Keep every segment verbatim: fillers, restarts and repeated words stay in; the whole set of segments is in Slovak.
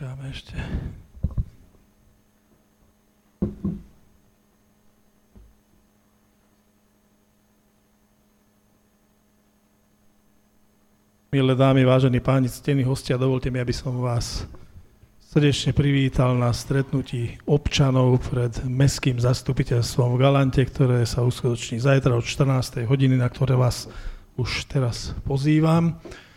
Počkáme ešte. Milé dámy, vážení páni, ctení hostia, dovolte mi, aby som vás srdečne privítal na stretnutí občanov pred mestským zastupiteľstvom v Galante, ktoré sa uskutoční zajtra od štrnástej hodiny, na ktoré vás už teraz pozývam.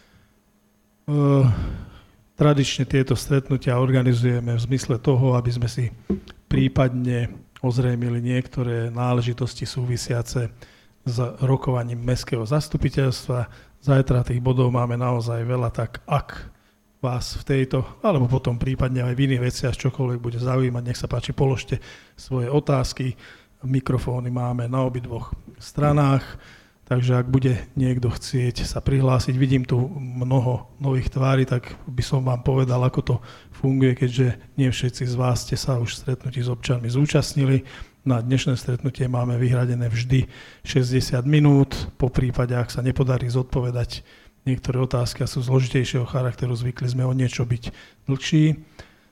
Tradične tieto stretnutia organizujeme v zmysle toho, aby sme si prípadne ozrejmili niektoré náležitosti súvisiace s rokovaním mestského zastupiteľstva. Zajtra tých bodov máme naozaj veľa, tak ak vás v tejto, alebo potom prípadne aj v iných veciach čokoľvek bude zaujímať, nech sa páči, položte svoje otázky. Mikrofóny máme na obidvoch stranách, takže ak bude niekto chcieť sa prihlásiť, vidím tu mnoho nových tvári, tak by som vám povedal, ako to funguje, keďže nie všetci z vás ste sa už v stretnutí s občanmi zúčastnili. Na dnešné stretnutie máme vyhradené vždy šesťdesiat minút, po prípade, ak sa nepodarí zodpovedať niektoré otázky a sú zložitejšieho charakteru, zvykli sme o niečo byť dlhší. E,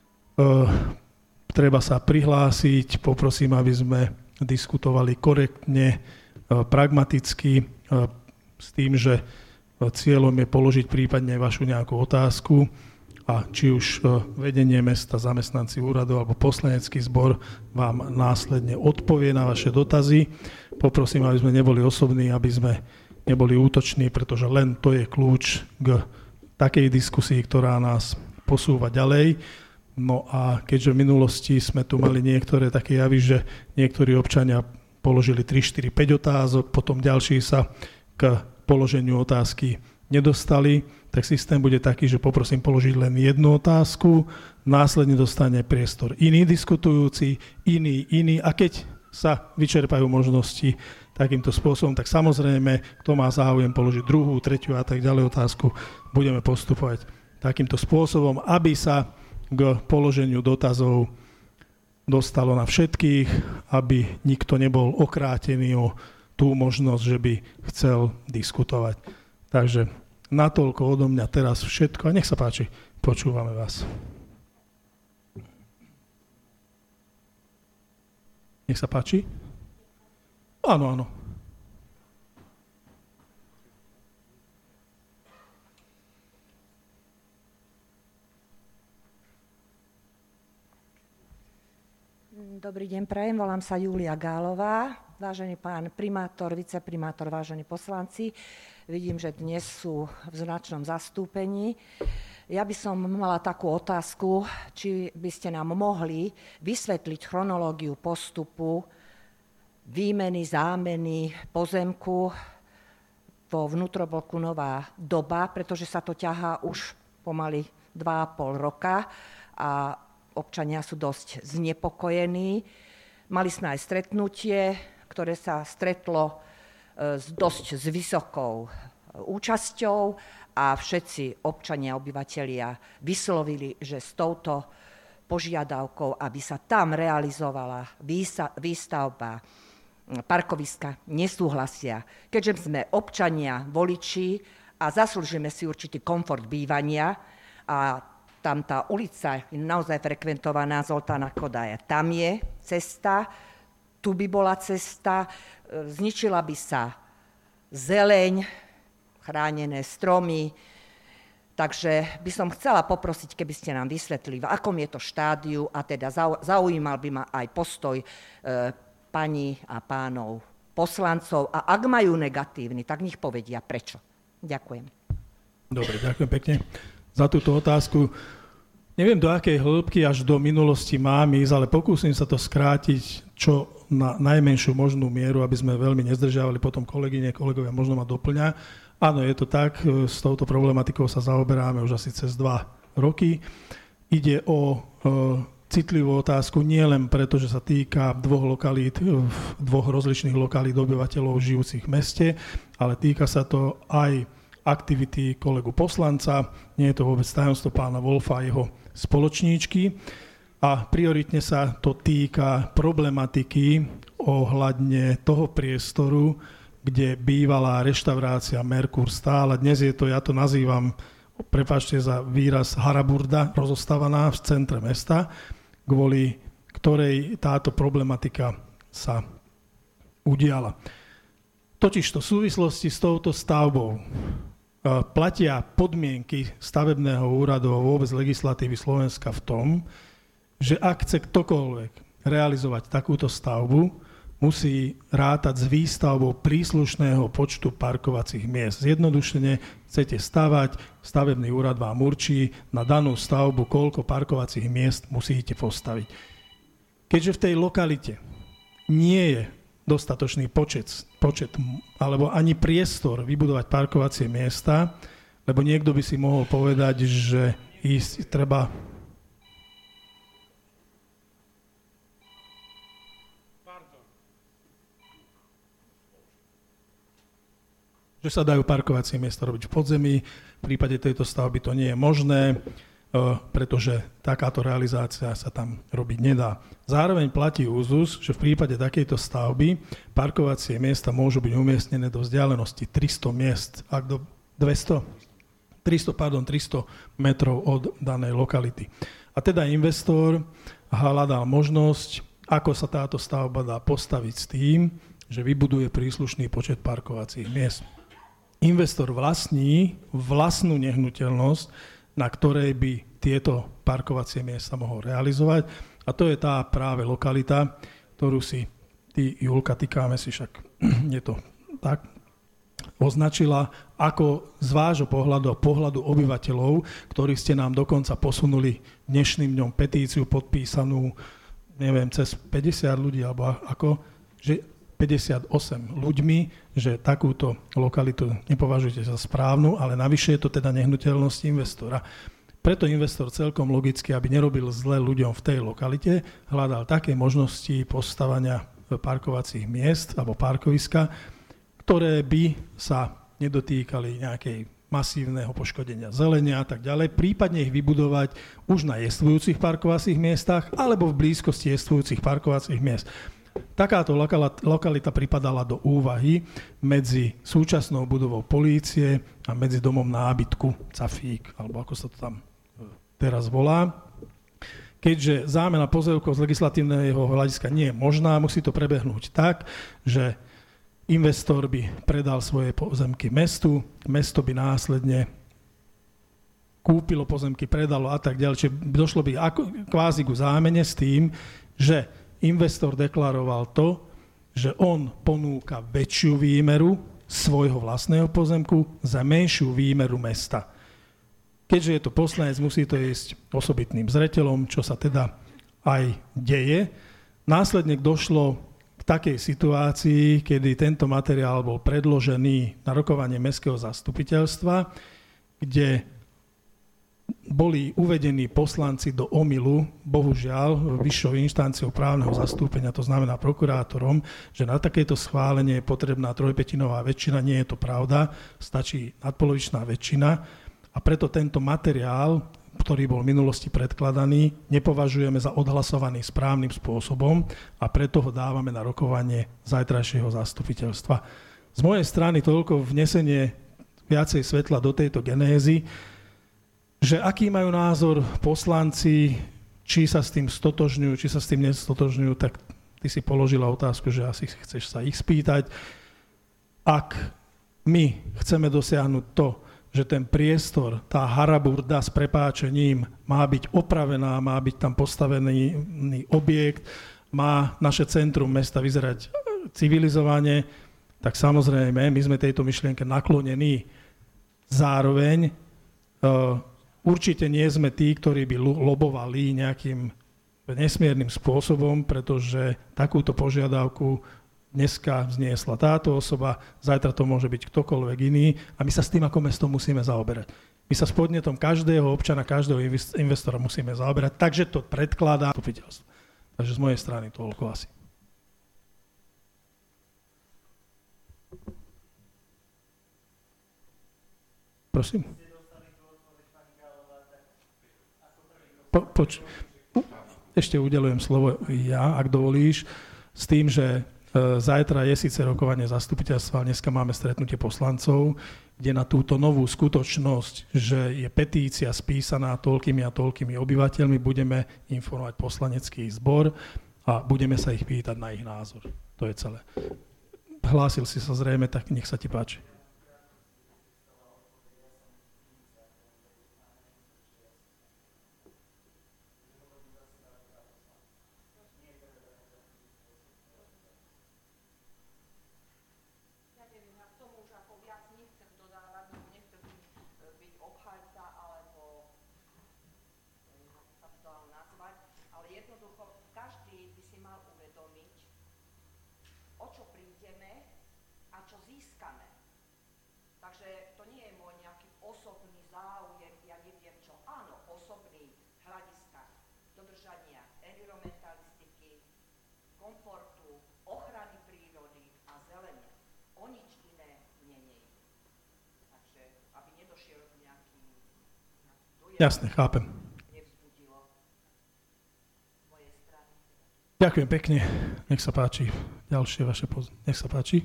treba sa prihlásiť, poprosím, aby sme diskutovali korektne, e, pragmaticky, e, s tým, že cieľom je položiť prípadne vašu nejakú otázku, a či už vedenie mesta, zamestnanci úradu alebo poslanecký zbor vám následne odpovie na vaše dotazy. Poprosím, aby sme neboli osobní, aby sme neboli útoční, pretože len to je kľúč k takej diskusii, ktorá nás posúva ďalej. No a keďže v minulosti sme tu mali niektoré také javy, že niektorí občania položili tri, štyri, päť otázok, potom ďalší sa k položeniu otázky nedostali, tak systém bude taký, že poprosím položiť len jednu otázku, následne dostane priestor iný diskutujúci, iný, iný a keď sa vyčerpajú možnosti takýmto spôsobom, tak samozrejme, kto má záujem položiť druhú, tretiu a tak ďalej otázku, budeme postupovať takýmto spôsobom, aby sa k položeniu dotazov dostalo na všetkých, aby nikto nebol okrátený o tú možnosť, že by chcel diskutovať. Takže natoľko odo mňa teraz všetko a nech sa páči, počúvame vás. Nech sa páči? Áno, áno. Dobrý deň, prajem, volám sa Julia Gálová. Vážený pán primátor, viceprimátor, vážení poslanci, vidím, že dnes sú v značnom zastúpení. Ja by som mala takú otázku, či by ste nám mohli vysvetliť chronológiu postupu výmeny, zámeny pozemku vo vnútrobloku Nová Doba, pretože sa to ťahá už pomaly dva a pol roka a občania sú dosť znepokojení. Mali sme aj stretnutie, ktoré sa stretlo s dosť s vysokou účasťou a všetci občania, obyvatelia vyslovili, že s touto požiadavkou, aby sa tam realizovala výstavba parkoviska, nesúhlasia. Keďže sme občania, voliči a zaslúžime si určitý komfort bývania a tam tá ulica je naozaj frekventovaná Zoltána Kodája. Tam je cesta, tu by bola cesta, zničila by sa zeleň, chránené stromy. Takže by som chcela poprosiť, keby ste nám vysvetlili, v akom je to štádiu a teda zaujímal by ma aj postoj e, pani a pánov poslancov. A ak majú negatívny, tak nech povedia prečo. Ďakujem. Dobre, ďakujem pekne za túto otázku. Neviem, do akej hĺbky až do minulosti mám ísť, ale pokúsim sa to skrátiť čo na najmenšiu možnú mieru, aby sme veľmi nezdržiavali, potom kolegyne, kolegovia možno ma doplňa. Áno, je to tak, s touto problematikou sa zaoberáme už asi cez dva roky. Ide o e, citlivú otázku nie len preto, že sa týka dvoch lokalít, dvoch rozličných lokalít obyvateľov žijúcich v meste, ale týka sa to aj aktivity kolegu poslanca, nie je to vôbec tajomstvo pána Wolfa a jeho spoločníčky a prioritne sa to týka problematiky ohľadne toho priestoru, kde bývalá reštaurácia Merkur stála. Dnes je to, ja to nazývam prepáčte za výraz, haraburda rozostávaná v centre mesta, kvôli ktorej táto problematika sa udiala. Totižto v súvislosti s touto stavbou platia podmienky stavebného úradu a vôbec legislatívy Slovenska v tom, že ak chce ktokoľvek realizovať takúto stavbu, musí rátať s výstavbou príslušného počtu parkovacích miest. Zjednodušene chcete stavať, stavebný úrad vám určí na danú stavbu, koľko parkovacích miest musíte postaviť. Keďže v tej lokalite nie je dostatočný počet, počet alebo ani priestor vybudovať parkovacie miesta, lebo niekto by si mohol povedať, že ísť treba že sa dajú parkovacie miesta robiť v podzemí. V prípade tejto stavby to nie je možné, pretože takáto realizácia sa tam robiť nedá. Zároveň platí úzus, že v prípade takejto stavby parkovacie miesta môžu byť umiestnené do vzdialenosti tristo miest, ak do dvesto, tristo, pardon, tristo metrov od danej lokality. A teda investor hľadal možnosť, ako sa táto stavba dá postaviť s tým, že vybuduje príslušný počet parkovacích miest. Investor vlastní vlastnú nehnuteľnosť, na ktorej by tieto parkovacie miesta mohol realizovať. A to je tá práve lokalita, ktorú si ty, Julka, týkáme si, však je to tak, označila ako z vášho pohľadu a pohľadu obyvateľov, ktorí ste nám dokonca posunuli dnešným dňom petíciu podpísanú, neviem, cez päťdesiat ľudí, alebo ako, že päťdesiatosem ľuďmi, že takúto lokalitu nepovažujete za správnu, ale navyše je to teda nehnuteľnosť investora. Preto investor celkom logicky, aby nerobil zle ľuďom v tej lokalite, hľadal také možnosti postavania parkovacích miest alebo parkoviska, ktoré by sa nedotýkali nejakej masívneho poškodenia zelenia a tak ďalej, prípadne ich vybudovať už na jestvujúcich parkovacích miestach alebo v blízkosti jestvujúcich parkovacích miest. Takáto lokalita pripadala do úvahy medzi súčasnou budovou polície a medzi domom nábytku Cafík, alebo ako sa to tam teraz volá. Keďže zámena pozemkov z legislatívneho hľadiska nie je možná, musí to prebehnúť tak, že investor by predal svoje pozemky mestu, mesto by následne kúpilo pozemky, predalo a tak ďalej. Čiže došlo by ako, kvázi ku zámene s tým, že investor deklaroval to, že on ponúka väčšiu výmeru svojho vlastného pozemku za menšiu výmeru mesta. Keďže je to poslanec, musí to ísť osobitným zreteľom, čo sa teda aj deje. Následne došlo k takej situácii, kedy tento materiál bol predložený na rokovanie mestského zastupiteľstva, kde boli uvedení poslanci do omylu, bohužiaľ, vyššou inštanciou právneho zastúpenia, to znamená prokurátorom, že na takéto schválenie je potrebná trojpätinová väčšina. Nie je to pravda, stačí nadpolovičná väčšina a preto tento materiál, ktorý bol v minulosti predkladaný, nepovažujeme za odhlasovaný správnym spôsobom a preto ho dávame na rokovanie zajtrajšieho zastupiteľstva. Z mojej strany toľko vnesenie viacej svetla do tejto genézy, že aký majú názor poslanci, či sa s tým stotožňujú, či sa s tým nestotožňujú, tak ty si položila otázku, že asi chceš sa ich spýtať. Ak my chceme dosiahnuť to, že ten priestor, tá haraburda s prepáčením má byť opravená, má byť tam postavený objekt, má naše centrum mesta vyzerať civilizovane, tak samozrejme, my sme tejto myšlienke naklonení. Zároveň uh, určite nie sme tí, ktorí by lobovali nejakým nesmiernym spôsobom, pretože takúto požiadavku dneska vzniesla táto osoba, zajtra to môže byť ktokoľvek iný a my sa s tým ako mesto musíme zaoberať. My sa s podnetom každého občana, každého investora musíme zaoberať, takže to predkladá zastupiteľstvo. Takže z mojej strany toľko asi. Prosím. Po, poč- ešte udelujem slovo ja, ak dovolíš, s tým, že Zajtra je síce rokovanie zastupiteľstva, ale dneska máme stretnutie poslancov, kde na túto novú skutočnosť, že je petícia spísaná toľkými a toľkými obyvateľmi, budeme informovať poslanecký zbor a budeme sa ich pýtať na ich názor. To je celé. Hlásil si sa zrejme, tak nech sa ti páči. Jasne, chápem. Ďakujem pekne. Nech sa páči. Ďalšie vaše poz... Nech sa páči.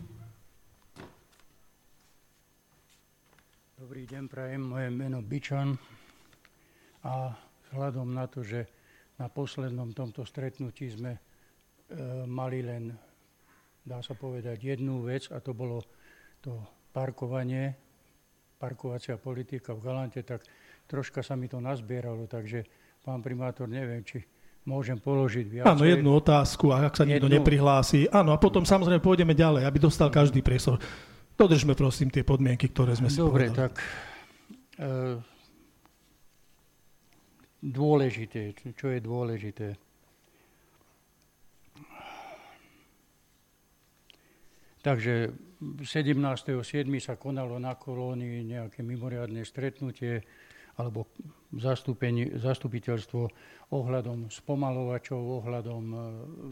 Dobrý deň, prajem. Moje meno Bičan. A vzhľadom na to, že na poslednom tomto stretnutí sme e, mali len, dá sa povedať, jednu vec, a to bolo to parkovanie, parkovacia politika v Galante, tak troška sa mi to nazbieralo, takže pán primátor, neviem, či môžem položiť viac. Áno, jednu otázku, a ak sa nikto neprihlási. Áno, a potom samozrejme pôjdeme ďalej, aby dostal každý priestor. Dodržme prosím tie podmienky, ktoré sme si Dobre, povedali. tak e, dôležité, čo je dôležité. Takže sedemnásteho siedmeho sa konalo na kolónii nejaké mimoriadne stretnutie alebo zastupiteľstvo ohľadom spomalovačov, ohľadom e,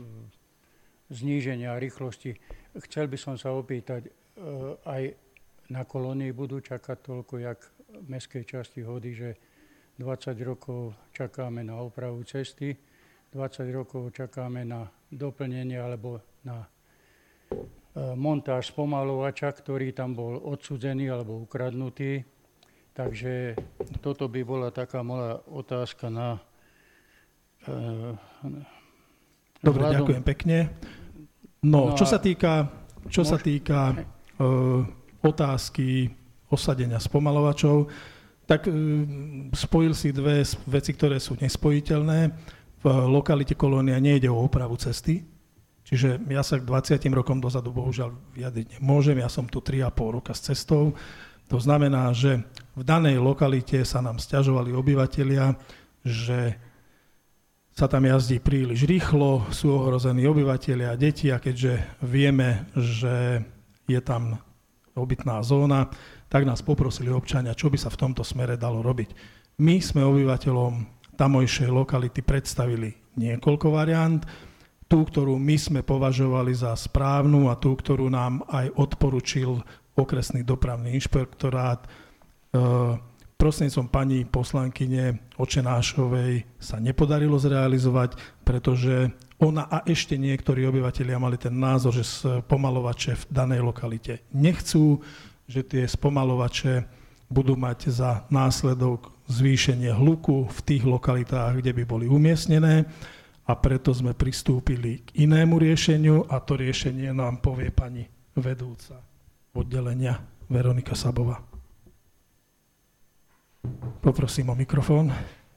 zníženia rýchlosti. Chcel by som sa opýtať, e, aj na kolónii budú čakať toľko, jak v mestskej časti Hody, že dvadsať rokov čakáme na opravu cesty, dvadsať rokov čakáme na doplnenie alebo na e, montáž spomalovača, ktorý tam bol odsudzený alebo ukradnutý. Takže toto by bola taká moja otázka na... Uh, Dobre, hľadom... ďakujem pekne. No, no čo sa týka, čo môž... sa týka uh, otázky osadenia spomalovačov, tak uh, spojil si dve veci, ktoré sú nespojiteľné. V lokalite Kolónia nejde o opravu cesty, čiže ja sa k dvadsiatim rokom dozadu bohužiaľ vyjadriť nemôžem, ja som tu tri a pol roka s cestou. To znamená, že v danej lokalite sa nám sťažovali obyvatelia, že sa tam jazdí príliš rýchlo, sú ohrození obyvatelia a deti, a keďže vieme, že je tam obytná zóna, tak nás poprosili občania, čo by sa v tomto smere dalo robiť. My sme obyvateľom tamojšej lokality predstavili niekoľko variant. Tú, ktorú my sme považovali za správnu, a tú, ktorú nám aj odporučil okresný dopravný inšpektorát. E, prostredníctvom pani poslankyne Očenášovej sa nepodarilo zrealizovať, pretože ona a ešte niektorí obyvatelia mali ten názor, že spomalovače v danej lokalite nechcú, že tie spomalovače budú mať za následok zvýšenie hluku v tých lokalitách, kde by boli umiestnené, a preto sme pristúpili k inému riešeniu, a to riešenie nám povie pani vedúca oddelenia Veronika Sabová. Poprosím o mikrofón.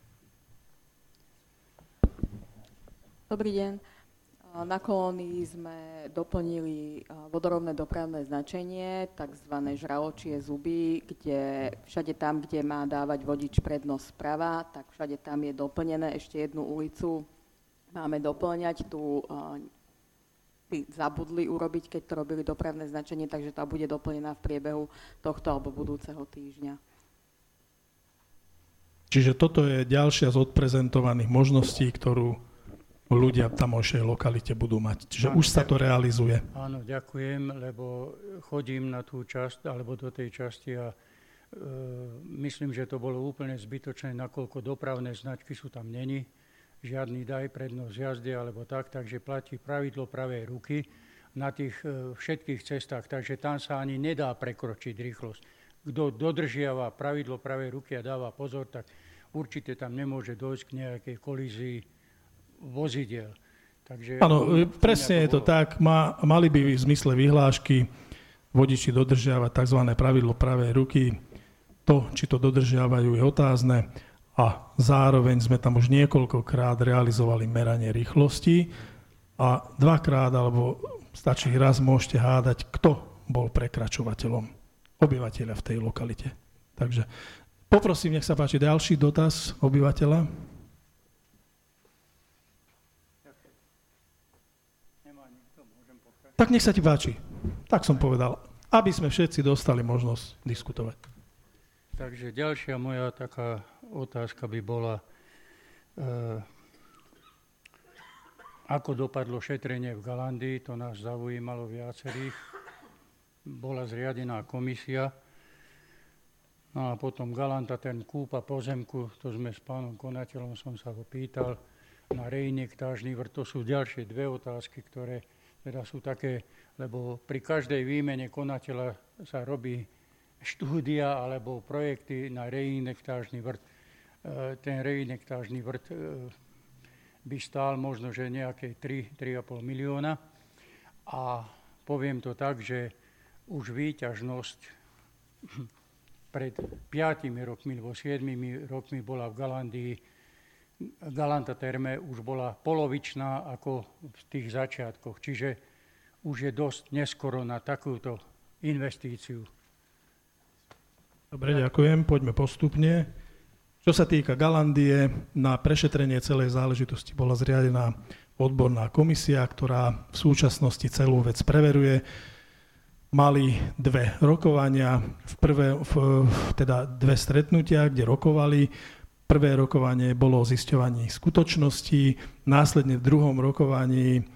Dobrý deň. Na kolónii sme doplnili vodorovné dopravné značenie, takzvané žraločie zuby, kde všade tam, kde má dávať vodič prednosť sprava, tak všade tam je doplnené ešte jednu ulicu. Máme doplňať tú zabudli urobiť, keď to robili dopravné značenie, takže tá bude doplnená v priebehu tohto alebo budúceho týždňa. Čiže toto je ďalšia z odprezentovaných možností, ktorú ľudia v tamojšej lokalite budú mať. Čiže áno, už sa to realizuje. Áno, ďakujem, lebo chodím na tú časť, alebo do tej časti a e, myslím, že to bolo úplne zbytočné, nakoľko dopravné značky sú tam není. Žiadny daj prednosť jazde alebo tak, takže platí pravidlo pravej ruky na tých všetkých cestách, takže tam sa ani nedá prekročiť rýchlosť. Kto dodržiava pravidlo pravej ruky a dáva pozor, tak určite tam nemôže dojsť k nejakej kolízii vozidiel. Áno, presne je to tak. Má, mali by v zmysle vyhlášky vodiči dodržiavať tzv. Pravidlo pravej ruky. To, či to dodržiavajú, je otázne. A zároveň sme tam už niekoľkokrát realizovali meranie rýchlosti a dvakrát, alebo stačí raz, môžete hádať, kto bol prekračovateľom, obyvateľa v tej lokalite. Takže poprosím, nech sa páči, ďalší dotaz obyvateľa. Tak nech sa ti páči. Tak som povedal, aby sme všetci dostali možnosť diskutovať. Takže ďalšia moja taká otázka by bola, e, ako dopadlo šetrenie v Galandii, to nás zaujímalo viacerých. Bola zriadená komisia, no a potom Galanta ten kúpa pozemku, to sme s pánom konateľom, som sa ho pýtal, na Rejnek, Tážny vrt, to sú ďalšie dve otázky, ktoré teda sú také, lebo pri každej výmene konateľa sa robí štúdia alebo projekty na Rejnek-Tážny vrt. Ten Rejnek-Tážny vrt by stál možno, že nejaké tri až tri a pol milióna. A poviem to tak, že už výťažnosť pred piatimi rokmi alebo siedmimi rokmi bola v Galandii, Galanta Terme už bola polovičná ako v tých začiatkoch. Čiže už je dosť neskoro na takúto investíciu. Dobre, ďakujem. Poďme postupne. Čo sa týka Galandie, na prešetrenie celej záležitosti bola zriadená odborná komisia, ktorá v súčasnosti celú vec preveruje. Mali dve rokovania, v prvé, v, teda dve stretnutia, kde rokovali. Prvé rokovanie bolo o zisťovaní skutočností, následne v druhom rokovaní e,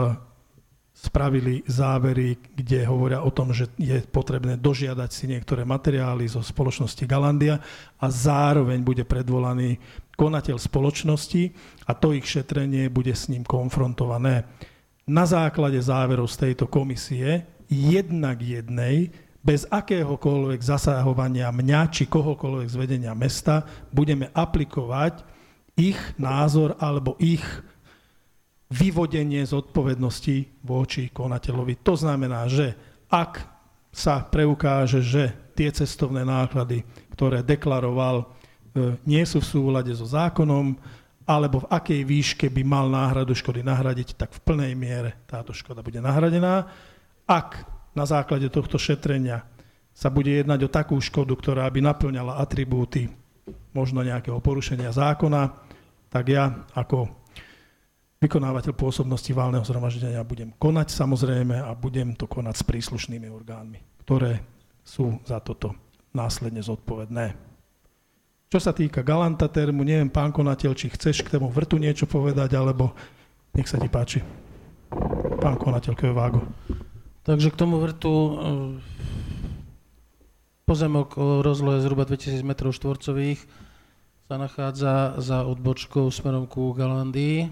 spravili závery, kde hovoria o tom, že je potrebné dožiadať si niektoré materiály zo spoločnosti Galandia a zároveň bude predvolaný konateľ spoločnosti a to ich šetrenie bude s ním konfrontované. Na základe záverov z tejto komisie jednak jednej, bez akéhokoľvek zasahovania mňa či kohokoľvek z vedenia mesta, budeme aplikovať ich názor alebo ich vyvodenie zodpovednosti voči konateľovi. To znamená, že ak sa preukáže, že tie cestovné náklady, ktoré deklaroval, nie sú v súlade so zákonom, alebo v akej výške by mal náhradu škody nahradiť, tak v plnej miere táto škoda bude nahradená. Ak na základe tohto šetrenia sa bude jednať o takú škodu, ktorá by naplňala atribúty možno nejakého porušenia zákona, tak ja ako vykonávateľ pôsobnosti valného zhromaždenia budem konať samozrejme a budem to konať s príslušnými orgánmi, ktoré sú za toto následne zodpovedné. Čo sa týka Galanta Termu, neviem, pán konateľ, či chceš k tomu vrtu niečo povedať, alebo nech sa ti páči. Pán konateľ Kevágo. Takže k tomu vrtu pozemok o rozlohe zhruba dvetisíc metrov štvorcových sa nachádza za odbočkou smerom ku Galandii.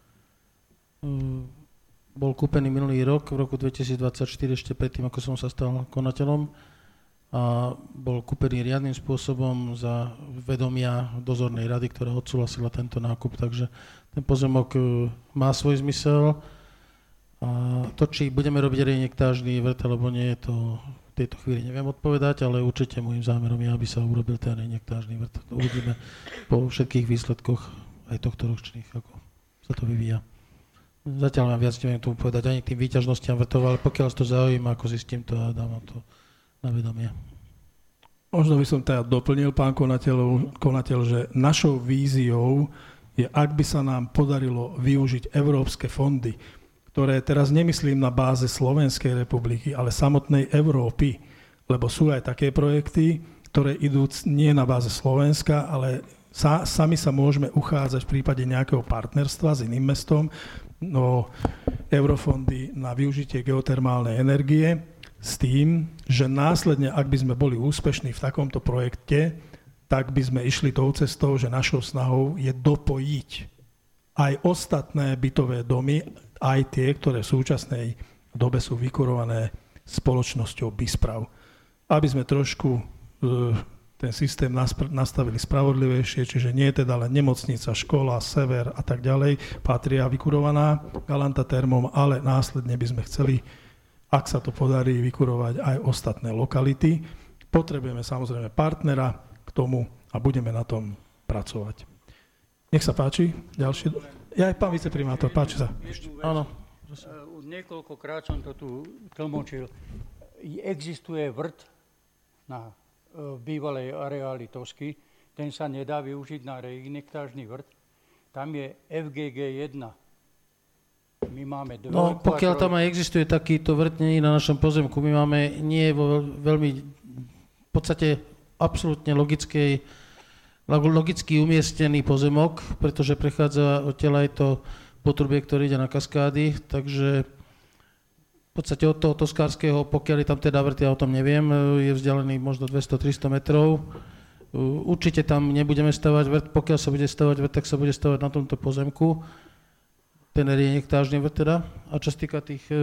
Bol kúpený minulý rok, v roku dvetisícdvadsaťštyri, ešte predtým, ako som sa stal konateľom. A bol kúpený riadnym spôsobom za vedomia dozornej rady, ktorá odsúhlasila tento nákup. Takže ten pozemok má svoj zmysel. A to, či budeme robiť reinjektážny vrt, alebo nie, to v tejto chvíli neviem odpovedať, ale určite môjim zámerom je, aby sa urobil ten reinjektážny vrt. Uvidíme po všetkých výsledkoch aj tohto ročných, ako sa to vyvíja. Zatiaľ mám viac neviem tomu povedať ani k tým výťažnostiam vrtov, ale pokiaľ to zaujíma, ako zistím to a dávam to na vedomie. Možno by som teda doplnil, pán konateľ, konateľ, že našou víziou je, ak by sa nám podarilo využiť európske fondy, ktoré teraz nemyslím na báze Slovenskej republiky, ale samotnej Európy, lebo sú aj také projekty, ktoré idú nie na báze Slovenska, ale sa, sami sa môžeme uchádzať v prípade nejakého partnerstva s iným mestom o eurofondy na využitie geotermálnej energie s tým, že následne, ak by sme boli úspešní v takomto projekte, tak by sme išli tou cestou, že našou snahou je dopojiť aj ostatné bytové domy, aj tie, ktoré v súčasnej dobe sú vykurované spoločnosťou Bisprav. Aby sme trošku ten systém nastavili spravodlivejšie, čiže nie je teda len nemocnica, škola, sever a tak ďalej, patria vykurovaná Galantatermom, ale následne by sme chceli, ak sa to podarí, vykurovať aj ostatné lokality. Potrebujeme samozrejme partnera k tomu a budeme na tom pracovať. Nech sa páči. Ďalšie. Ja aj pán viceprimátor, páči sa. Áno. Niekoľkokrát som to tu tlmočil. Existuje vrt na bývalej areáli Tosky. Ten sa nedá využiť na reinjektážny vrt. Tam je F G G jeden. My máme dve. No, pokiaľ tam aj existuje takýto vrt, nie na našom pozemku, my máme nie vo veľmi, v podstate absolútne logickej, logicky umiestnený pozemok, pretože prechádza odtiaľ aj to potrubie, ktoré ide na kaskády, takže v podstate od toho toskárskeho, pokiaľ je tam teda vrt, ja o tom neviem, je vzdialený možno dvesto tristo metrov. Určite tam nebudeme stavať vrt, pokiaľ sa bude stavať vrt, tak sa bude stavať na tomto pozemku. Ten reinjektážny vrt teda. A čo sa týka tých e,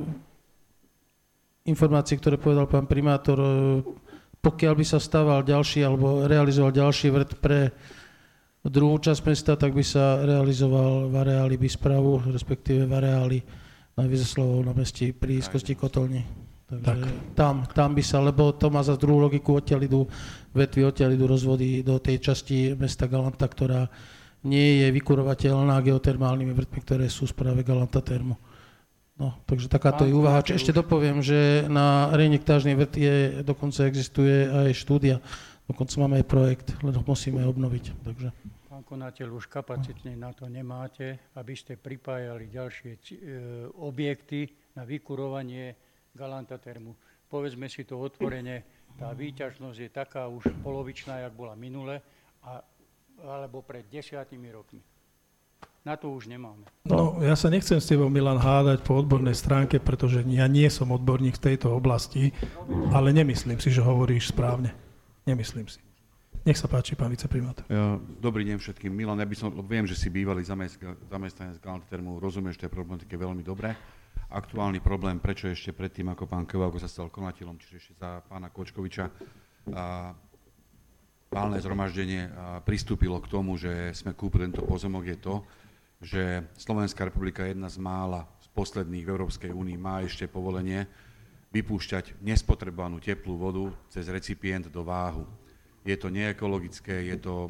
informácií, ktoré povedal pán primátor, e, pokiaľ by sa staval ďalší alebo realizoval ďalší vrt pre druhú časť mesta, tak by sa realizoval v areáli Bispravu, respektíve v areáli na Vizeslovou na meste pri blízkosti kotolni. Takže tak. Tam, tam by sa, lebo to má za druhú logiku, odtiaľ idú vetvy, odtiaľ idú rozvody do tej časti mesta Galanta, ktorá nie je vykurovateľná geotermálnymi vrtmi, ktoré sú v správe Galanta Termo. No, takže takáto je úvaha. Ešte dopoviem, že na reinjektážny vrt je, dokonca existuje aj štúdia, dokonca máme aj projekt, len ho musíme obnoviť. Takže. Pán konateľ, už kapacitne na to nemáte, aby ste pripájali ďalšie e, objekty na vykurovanie Galanta Termu. Povedzme si to otvorene, tá výťažnosť je taká už polovičná, jak bola minule, a, alebo pred desiatimi rokmi. Na to už nemáme. No, ja sa nechcem s tebou, Milan, hádať po odbornej stránke, pretože ja nie som odborník v tejto oblasti, ale nemyslím si, že hovoríš správne. Nemyslím si. Nech sa páči, pán viceprimátor. Ja, dobrý deň všetkým. Milan, ja by som, viem, že si bývalý zamestnanec Galanta Termu, rozumieš tej problematike veľmi dobre. Aktuálny problém, prečo ešte predtým, ako pán Kevalko sa stal konateľom, čiže ešte za pána Kočkoviča, a valné zhromaždenie pristúpilo k tomu, že sme kúpili tento pozemok, je to, že Slovenská republika je jedna z mála z posledných v Európskej únii, má ešte povolenie vypúšťať nespotrebovanú teplú vodu cez recipient do váhu. Je to neekologické, je to,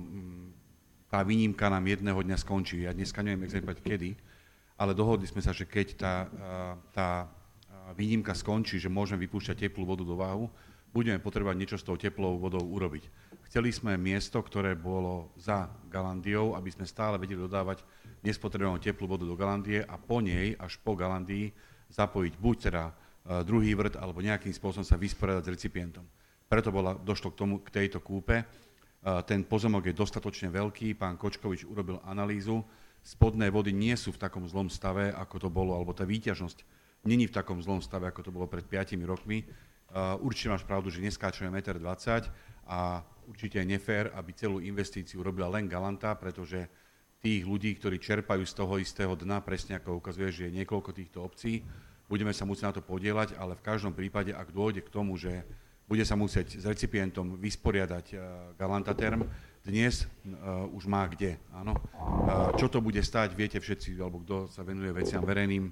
tá výnimka nám jedného dňa skončí. Ja dneska neviem exaktne kedy, ale dohodli sme sa, že keď tá, tá výnimka skončí, že môžeme vypúšťať teplú vodu do váhu, budeme potrebovať niečo s tou teplou vodou urobiť. Chceli sme miesto, ktoré bolo za Galandiou, aby sme stále vedeli dodávať nespotrebovanú teplú vodu do Galandie a po nej, až po Galandii, zapojiť buď teda druhý vrt, alebo nejakým spôsobom sa vysporiadať s recipientom. Preto bola, došlo k, tomu, k tejto kúpe. Ten pozemok je dostatočne veľký, pán Kočkovič urobil analýzu. Spodné vody nie sú v takom zlom stave, ako to bolo, alebo tá výťažnosť není v takom zlom stave, ako to bolo pred piatimi rokmi. Určite máš pravdu, že neskáčeme jeden dvadsať metra a určite je nefér, aby celú investíciu robila len Galanta, pretože tých ľudí, ktorí čerpajú z toho istého dna, presne ako ukazuje, že je niekoľko týchto obcí, budeme sa musieť na to podieľať, ale v každom prípade, ak dôjde k tomu, že bude sa musieť s recipientom vysporiadať Galanta Term, dnes uh, už má kde, áno. Uh, čo to bude stáť, viete všetci, alebo kto sa venuje veciam verejným,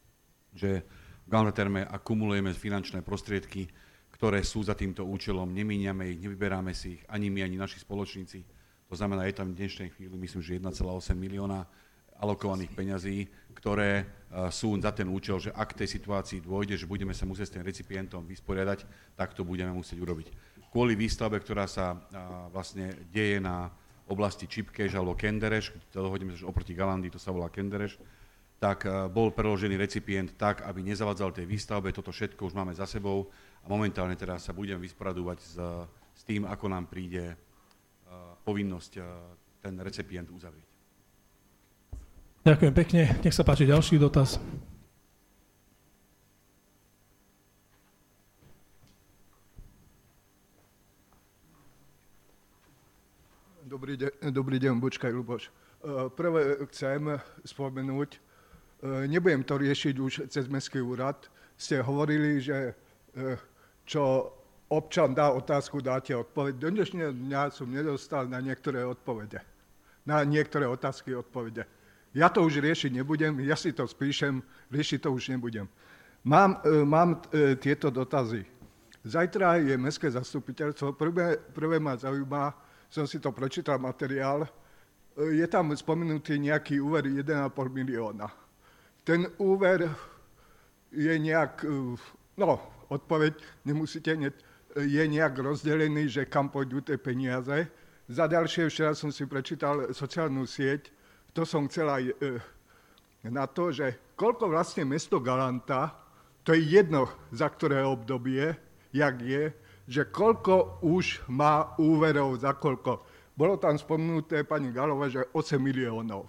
že v Galanta Terme akumulujeme finančné prostriedky, ktoré sú za týmto účelom, nemíňame ich, nevyberáme si ich, ani my, ani naši spoločníci. To znamená, je tam v dnešnej chvíli, myslím, že jeden celá osem milióna alokovaných peňazí, ktoré uh, sú za ten účel, že ak tej situácii dôjde, že budeme sa musieť s tým recipientom vysporiadať, tak to budeme musieť urobiť. Kvôli výstavbe, ktorá sa uh, vlastne deje na oblasti Čipkeš alebo Kendereš, to dohodneme, že oproti Galandii to sa volá Kendereš, tak uh, bol preložený recipient tak, aby nezavadzal tej výstavbe. Toto všetko už máme za sebou a momentálne teraz sa budeme vysporadovať s, s tým, ako nám príde uh, povinnosť uh, ten recipient uzavrieť. Ďakujem pekne. Nech sa páči ďalší dotaz. Dobrý, de- dobrý deň, Bočkaj Luboš. Prvé chcem spomenúť, nebudem to riešiť už cez Mestský úrad, ste hovorili, že čo občan dá otázku, dáte odpoveď. Do dnešného dňa som nedostal na niektoré odpovede. Na niektoré otázky odpovede. Ja to už riešiť nebudem, ja si to spíšem, riešiť to už nebudem. Mám, mám tieto dotazy. Zajtra je mestské zastupiteľstvo. Prvé, prvé ma zaujíma, som si to prečítal materiál, je tam spomenutý nejaký úver jeden a pol milióna. Ten úver je nejak, no, odpoveď nemusíte, je nejak rozdelený, že kam pôjdu tie peniaze. Za ďalšie, včera som si prečítal sociálnu sieť, to som chcel aj na to, že koľko vlastne mesto Galanta, to je jedno, za ktoré obdobie, jak je, že koľko už má úverov, za koľko. Bolo tam spomenuté, pani Galova, že osem miliónov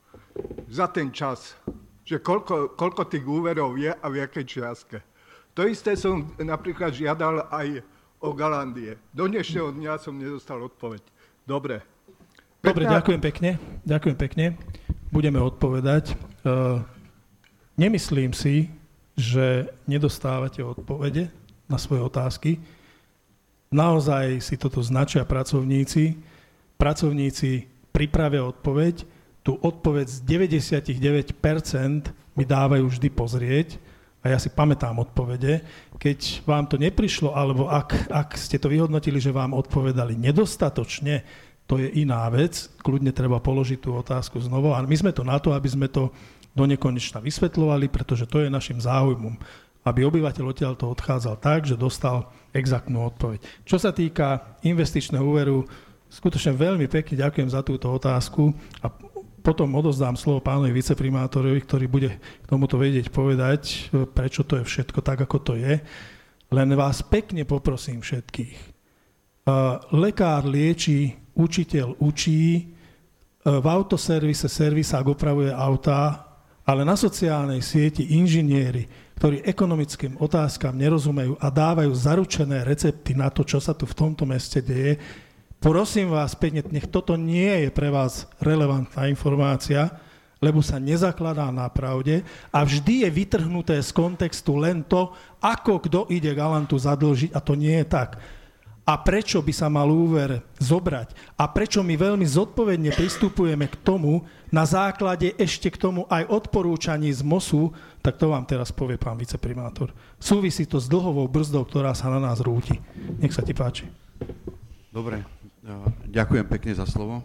za ten čas. Že koľko, koľko tých úverov je a v jakej čiastke. To isté som napríklad žiadal aj o Galandie. Do dnešného dňa som nedostal odpoveď. Dobre. Dobre, Pekná... ďakujem pekne. Ďakujem pekne. Budeme odpovedať. Uh, nemyslím si, že nedostávate odpovede na svoje otázky. Naozaj si toto značia pracovníci. Pracovníci pripravia odpoveď. Tú odpoveď z deväťdesiatdeväť percent mi dávajú vždy pozrieť. A ja si pamätám odpovede. Keď vám to neprišlo, alebo ak, ak ste to vyhodnotili, že vám odpovedali nedostatočne, to je iná vec. Kľudne treba položiť tú otázku znovu. A my sme to na to, aby sme to do nekonečna vysvetľovali, pretože to je našim záujmom. Aby obyvateľ odtiaľto odchádzal tak, že dostal exaktnú odpoveď. Čo sa týka investičného úveru, skutočne veľmi pekne ďakujem za túto otázku a potom odozdám slovo pánovi viceprimátorovi, ktorý bude k tomuto vedieť povedať, prečo to je všetko tak, ako to je. Len vás pekne poprosím všetkých. Lekár lieči, učiteľ učí, v autoservise servisák opravuje autá, ale na sociálnej sieti inžinieri, ktorí ekonomickým otázkam nerozumejú a dávajú zaručené recepty na to, čo sa tu v tomto meste deje, prosím vás pekne, nech toto nie je pre vás relevantná informácia, lebo sa nezakladá na pravde a vždy je vytrhnuté z kontextu len to, ako kto ide Galantu zadlžiť a to nie je tak. A prečo by sa mal úver zobrať? A prečo my veľmi zodpovedne pristupujeme k tomu, na základe ešte k tomu aj odporúčaní z MOSu, tak to vám teraz povie pán viceprimátor. Súvisí to s dlhovou brzdou, ktorá sa na nás rúti. Nech sa ti páči. Dobre, ďakujem pekne za slovo.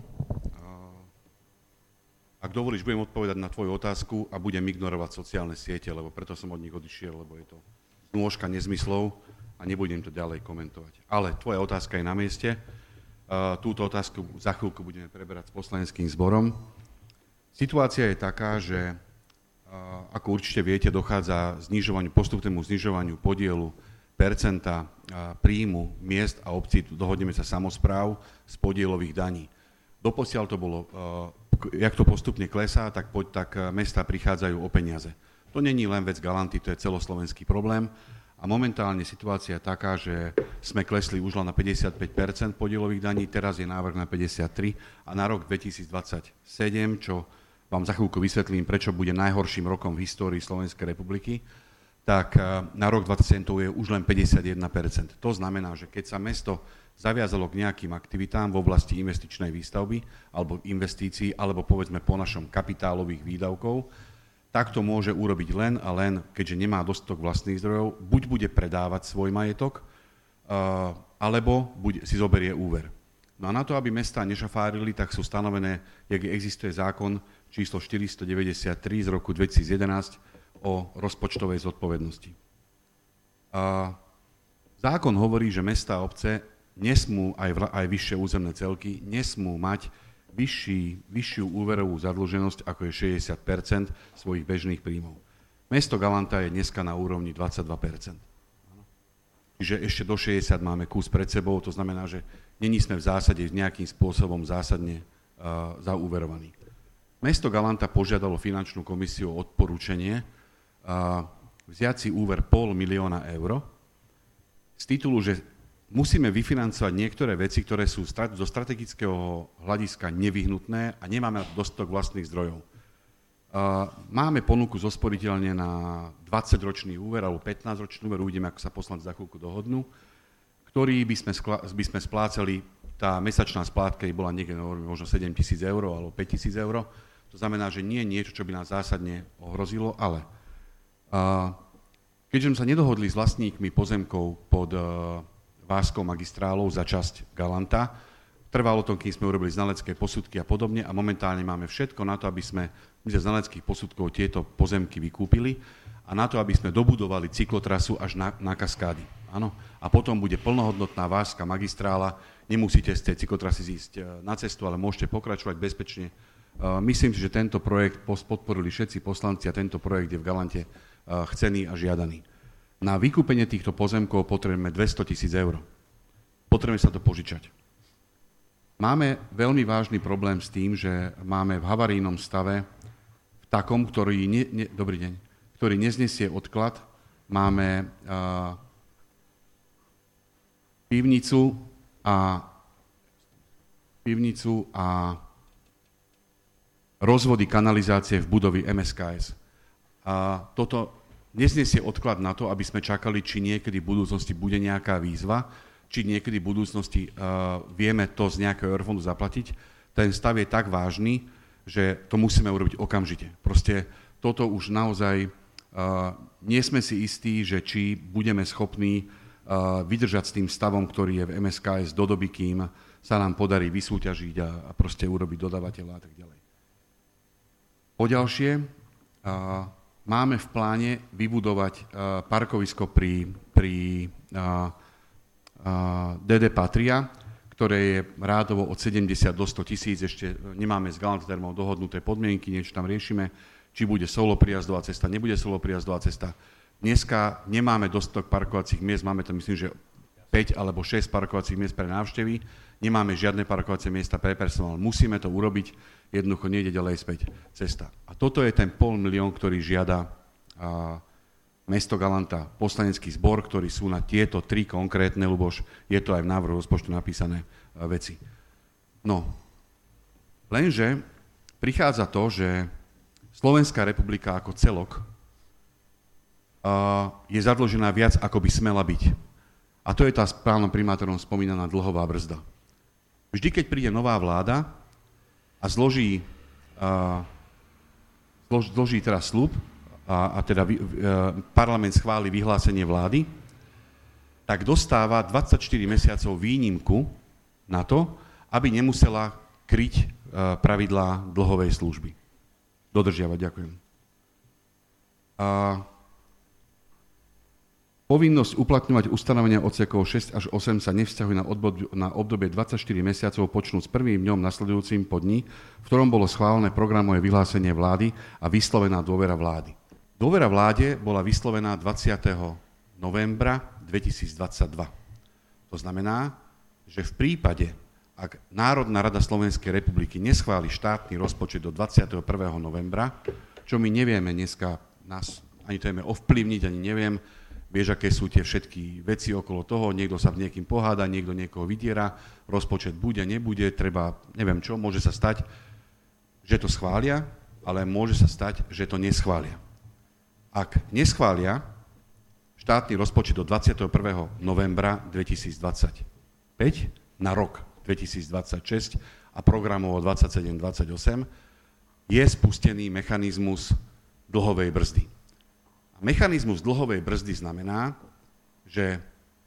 Ak dovolíš, budem odpovedať na tvoju otázku a budem ignorovať sociálne siete, lebo preto som od nich odišiel, lebo je to nôžka nezmyslov a nebudem to ďalej komentovať. Ale tvoja otázka je na mieste. Túto otázku za chvíľku budeme preberať s poslaneckým zborom. Situácia je taká, že ako určite viete, dochádza znižovaniu, postupnému znižovaniu podielu percenta príjmu miest a obcí, dohodneme sa samospráv z podielových daní. Doposiaľ to bolo, jak to postupne klesá, tak, poď, tak mestá prichádzajú o peniaze. To není len vec Galanty, to je celoslovenský problém. A momentálne situácia je taká, že sme klesli už len na päťdesiatpäť percent podielových daní, teraz je návrh na päťdesiattri a na rok dvetisícdvadsaťsedem, čo vám za chvíľku vysvetlím, prečo bude najhorším rokom v histórii Slovenskej republiky, tak na rok dvadsaťsedem to je už len päťdesiatjeden percent. To znamená, že keď sa mesto zaviazalo k nejakým aktivitám v oblasti investičnej výstavby alebo investícií, alebo povedzme po našom kapitálových výdavkov, tak to môže urobiť len a len, keďže nemá dostatok vlastných zdrojov, buď bude predávať svoj majetok, alebo si zoberie úver. No a na to, aby mestá nešafárili, tak sú stanovené, jak existuje zákon číslo štyristodeväťdesiattri z roku dvetisícjedenásť o rozpočtovej zodpovednosti. A zákon hovorí, že mestá a obce nesmú, aj, vla, aj vyššie územné celky, nesmú mať vyšší, vyššiu úverovú zadlženosť, ako je šesťdesiat percent svojich bežných príjmov. Mesto Galanta je dneska na úrovni dvadsaťdva percent. Čiže ešte do šesťdesiat máme kus pred sebou, to znamená, že není sme v zásade nejakým spôsobom zásadne uh, zaúverovaní. Mesto Galanta požiadalo finančnú komisiu o odporúčanie uh, vziať si úver pol milióna eur z titulu, že musíme vyfinancovať niektoré veci, ktoré sú zo strategického hľadiska nevyhnutné a nemáme dostatok vlastných zdrojov. Máme ponuku zo sporiteľne na dvadsaťročný úver alebo pätnásťročný úver, uvidíme, ako sa poslanci za chvíľku dohodnú, ktorý by sme, skla, by sme splácali, tá mesačná splátka bola niekde možno sedem tisíc eur alebo päť tisíc eur. To znamená, že nie je niečo, čo by nás zásadne ohrozilo, ale keďže sme sa nedohodli s vlastníkmi pozemkov pod Vážskou magistrálou za časť Galanta, trvalo to, kým sme urobili znalecké posudky a podobne a momentálne máme všetko na to, aby sme z znaleckých posudkov tieto pozemky vykúpili a na to, aby sme dobudovali cyklotrasu až na, na kaskády. Áno? A potom bude plnohodnotná Vážska magistrála, nemusíte z tej cyklotrasy ísť na cestu, ale môžete pokračovať bezpečne. Myslím si, že tento projekt podporili všetci poslanci a tento projekt je v Galante chcený a žiadaný. Na vykúpenie týchto pozemkov potrebujeme dvesto tisíc eur. Potrebujeme sa to požičať. Máme veľmi vážny problém s tým, že máme v havarijnom stave, v takom, ktorý, ne, ne, dobrý deň, ktorý neznesie odklad, máme uh, pivnicu a pivnicu a rozvody kanalizácie v budove em es ká es. A toto neznesie odklad na to, aby sme čakali, či niekedy v budúcnosti bude nejaká výzva, či niekedy v budúcnosti uh, vieme to z nejakého eurofondu zaplatiť. Ten stav je tak vážny, že to musíme urobiť okamžite. Proste toto už naozaj uh, nie sme si istí, že či budeme schopní uh, vydržať s tým stavom, ktorý je v em es ká es do doby, kým sa nám podarí vysúťažiť a, a proste urobiť dodávateľa a tak ďalej. Poďalšie, uh, máme v pláne vybudovať uh, parkovisko pri, pri uh, uh, dé dé Patria, ktoré je rádovo od sedemdesiat do sto tisíc. Ešte nemáme s Galantermou dohodnuté podmienky, niečo tam riešime, či bude solo prijazdová cesta, nebude solo prijazdová cesta. Dneska nemáme dostatok parkovacích miest, máme tam myslím, že päť alebo šesť parkovacích miest pre návštevy, nemáme žiadne parkovacie miesta pre personál. Musíme to urobiť, jednoducho nejde ďalej späť cesta. A toto je ten pol milión, ktorý žiada a, mesto Galanta, poslanecký zbor, ktorí sú na tieto tri konkrétne, Ľuboš, je to aj v návrhu rozpočtu napísané a, veci. No, lenže prichádza to, že Slovenská republika ako celok a, je zadlžená viac, ako by smela byť. A to je tá s pánom primátorom spomínaná dlhová brzda. Vždy, keď príde nová vláda a zloží, a, zlož, zloží teda sľub a, a teda vy, a, parlament schváli vyhlásenie vlády, tak dostáva dvadsaťštyri mesiacov výnimku na to, aby nemusela kryť a, pravidlá dlhovej služby. Dodržiavať, ďakujem. A, Povinnosť uplatňovať ustanovenia odsekov šesť až osem sa nevzťahuje na, na obdobie dvadsaťštyri mesiacov počnúc prvým dňom nasledujúcim po dni, v ktorom bolo schválené programové vyhlásenie vlády a vyslovená dôvera vlády. Dôvera vláde bola vyslovená dvadsiateho novembra dvetisícdvadsaťdva. To znamená, že v prípade, ak Národná rada Slovenskej republiky neschváli štátny rozpočet do dvadsiateho prvého novembra, čo my nevieme dneska, nás ani to vieme ovplyvniť, ani neviem, vieš, aké sú tie všetky veci okolo toho, niekto sa v niekým poháda, niekto niekoho vydiera, rozpočet bude, nebude, treba, neviem čo, môže sa stať, že to schvália, ale môže sa stať, že to neschvália. Ak neschvália štátny rozpočet do dvadsiateho prvého novembra dvetisícdvadsaťpäť na rok dvetisícdvadsaťšesť a programovo dvadsaťsedem dvadsaťosem, je spustený mechanizmus dlhovej brzdy. Mechanizmus dlhovej brzdy znamená, že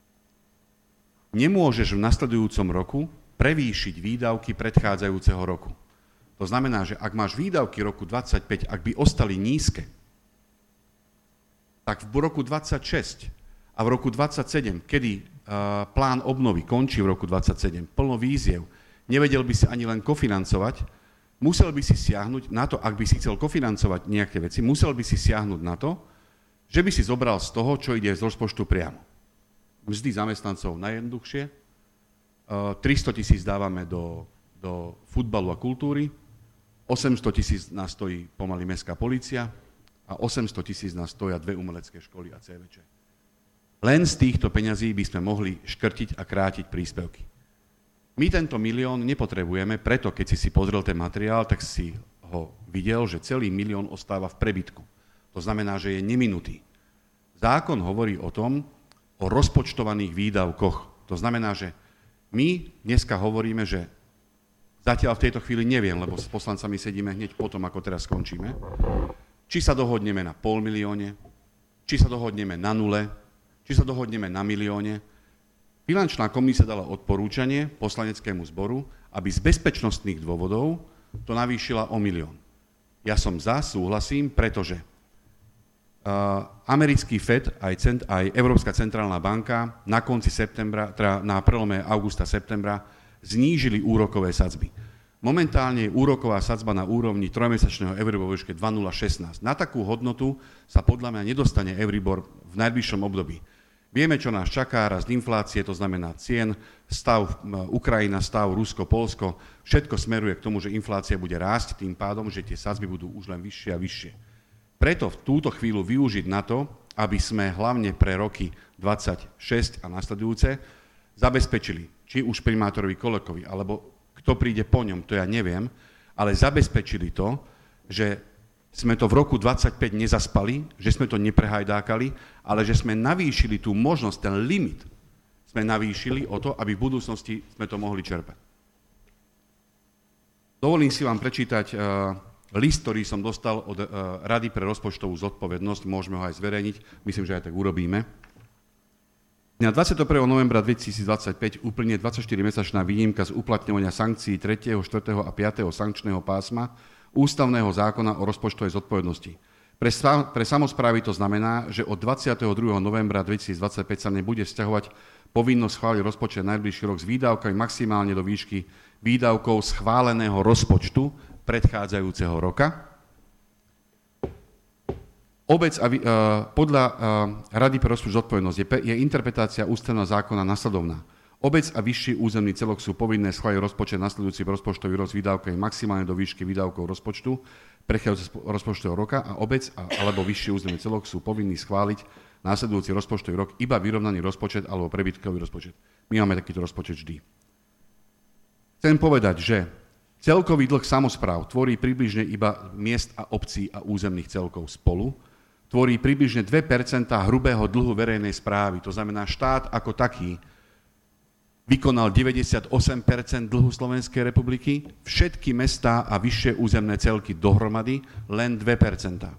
nemôžeš v nasledujúcom roku prevýšiť výdavky predchádzajúceho roku. To znamená, že ak máš výdavky roku dvadsaťpäť, ak by ostali nízke, tak v roku dvadsaťšesť a v roku dvadsaťsedem, kedy uh, plán obnovy končí v roku dvadsaťsedem, plno výziev, nevedel by si ani len kofinancovať, musel by si siahnuť na to, ak by si chcel kofinancovať nejaké veci, musel by si siahnuť na to, že by si zobral z toho, čo ide z rozpočtu priamo. Mzdy zamestnancov najjednoduchšie, tristo tisíc dávame do, do futbalu a kultúry, osemsto tisíc nás stojí pomaly mestská polícia a osemsto tisíc nás stoja dve umelecké školy a cé vé če. Len z týchto peňazí by sme mohli škrtiť a krátiť príspevky. My tento milión nepotrebujeme, preto keď si si pozrel ten materiál, tak si ho videl, že celý milión ostáva v prebytku. To znamená, že je neminutý. Zákon hovorí o tom, o rozpočtovaných výdavkoch. To znamená, že my dneska hovoríme, že zatiaľ v tejto chvíli neviem, lebo s poslancami sedíme hneď potom, ako teraz skončíme, či sa dohodneme na pol milióne, či sa dohodneme na nule, či sa dohodneme na milióne. Finančná komisia dala odporúčanie poslaneckému zboru, aby z bezpečnostných dôvodov to navýšila o milión. Ja som za, súhlasím, pretože uh, americký Fed aj, cent, aj Európska centrálna banka na konci septembra, teda na prelome augusta-septembra znížili úrokové sadzby. Momentálne je úroková sadzba na úrovni trojmesačného Euribor vo výške dva celé nula šestnásť. Na takú hodnotu sa podľa mňa nedostane Euribor v najbližšom období. Vieme, čo nás čaká, rast inflácie, to znamená cien, stav Ukrajina, stav Rusko, Poľsko, všetko smeruje k tomu, že inflácia bude rásť, tým pádom, že tie sadzby budú už len vyššie a vyššie. Preto v túto chvíľu využiť na to, aby sme hlavne pre roky dvadsaťšesť a nasledujúce zabezpečili, či už primátorovi Kolekovi, alebo kto príde po ňom, to ja neviem, ale zabezpečili to, že sme to v roku dvadsaťpäť nezaspali, že sme to neprehajdákali, ale že sme navýšili tú možnosť, ten limit sme navýšili o to, aby v budúcnosti sme to mohli čerpať. Dovolím si vám prečítať uh, list, ktorý som dostal od uh, Rady pre rozpočtovú zodpovednosť, môžeme ho aj zverejniť, myslím, že aj tak urobíme. Dňa dvadsiateho prvého novembra dvetisícdvadsaťpäť uplynie dvadsaťštyrimesačná výnimka z uplatňovania sankcií tretieho, štvrtého a piateho sankčného pásma Ústavného zákona o rozpočtovej zodpovednosti. Pre, pre samosprávy to znamená, že od dvadsiateho druhého novembra dvetisícdvadsaťpäť sa nebude vzťahovať povinnosť schváliť rozpočet najbližší rok s výdavkami maximálne do výšky výdavkov schváleného rozpočtu predchádzajúceho roka. Obec a, uh, podľa uh, Rady pre rozpočtovú zodpovednosť je, je interpretácia ústavného zákona nasledovná. Obec a vyšší územný celok sú povinné schváliť rozpočet nasledujúci rozpočtový rok s výdavkami maximálne do výšky výdavkov rozpočtu prechádzajúceho rozpočtového roka a obec a, alebo vyšší územný celok sú povinní schváliť nasledujúci rozpočtový rok iba vyrovnaný rozpočet alebo prebytkový rozpočet. My máme takýto rozpočet vždy. Chcem povedať, že celkový dlh samospráv tvorí približne iba miest a obcí a územných celkov spolu, tvorí približne dve percentá hrubého dlhu verejnej správy. To znamená, štát ako taký vykonal deväťdesiatosem percent dlhu Slovenskej republiky, všetky mestá a vyššie územné celky dohromady len dve percentá.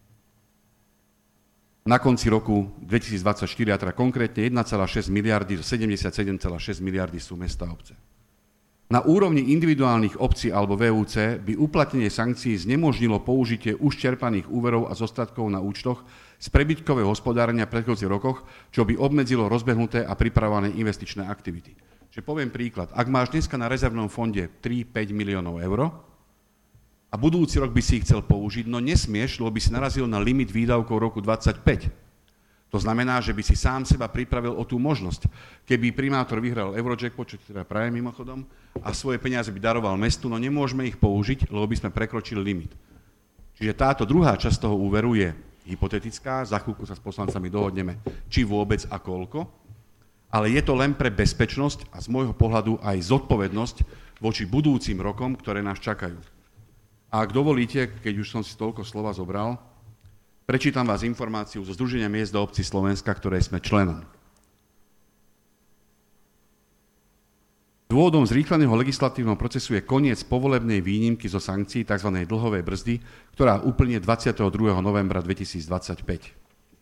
Na konci roku dvetisícdvadsaťštyri, a teda konkrétne jeden celá šesť miliardy, sedemdesiatsedem celá šesť miliardy sú mestá a obce. Na úrovni individuálnych obcí alebo vé ú cé by uplatnenie sankcií znemožnilo použitie už čerpaných úverov a zostatkov na účtoch z prebytkového hospodárenia v predchádzajúcich rokoch, čo by obmedzilo rozbehnuté a pripravované investičné aktivity. Čiže poviem príklad. Ak máš dneska na rezervnom fonde tri päť miliónov eur a budúci rok by si ich chcel použiť, no nesmieš, lebo by si narazil na limit výdavkov roku dvadsaťpäť. To znamená, že by si sám seba pripravil o tú možnosť. Keby primátor vyhral Eurojackpot, čo teda praje mimochodom, a svoje peniaze by daroval mestu, no nemôžeme ich použiť, lebo by sme prekročili limit. Čiže táto druhá časť toho úveru je hypotetická, za chvíľku sa s poslancami dohodneme, či vôbec a koľko, ale je to len pre bezpečnosť a z môjho pohľadu aj zodpovednosť voči budúcim rokom, ktoré nás čakajú. A ak dovolíte, keď už som si toľko slova zobral, prečítam vás informáciu zo Združenia miest a obcí Slovenska, ktoré sme členom. Dôvodom zrýchleného legislatívneho procesu je koniec povolebnej výnimky zo sankcií tzv. Dlhovej brzdy, ktorá uplynie dvadsiateho druhého novembra dvetisícdvadsaťpäť.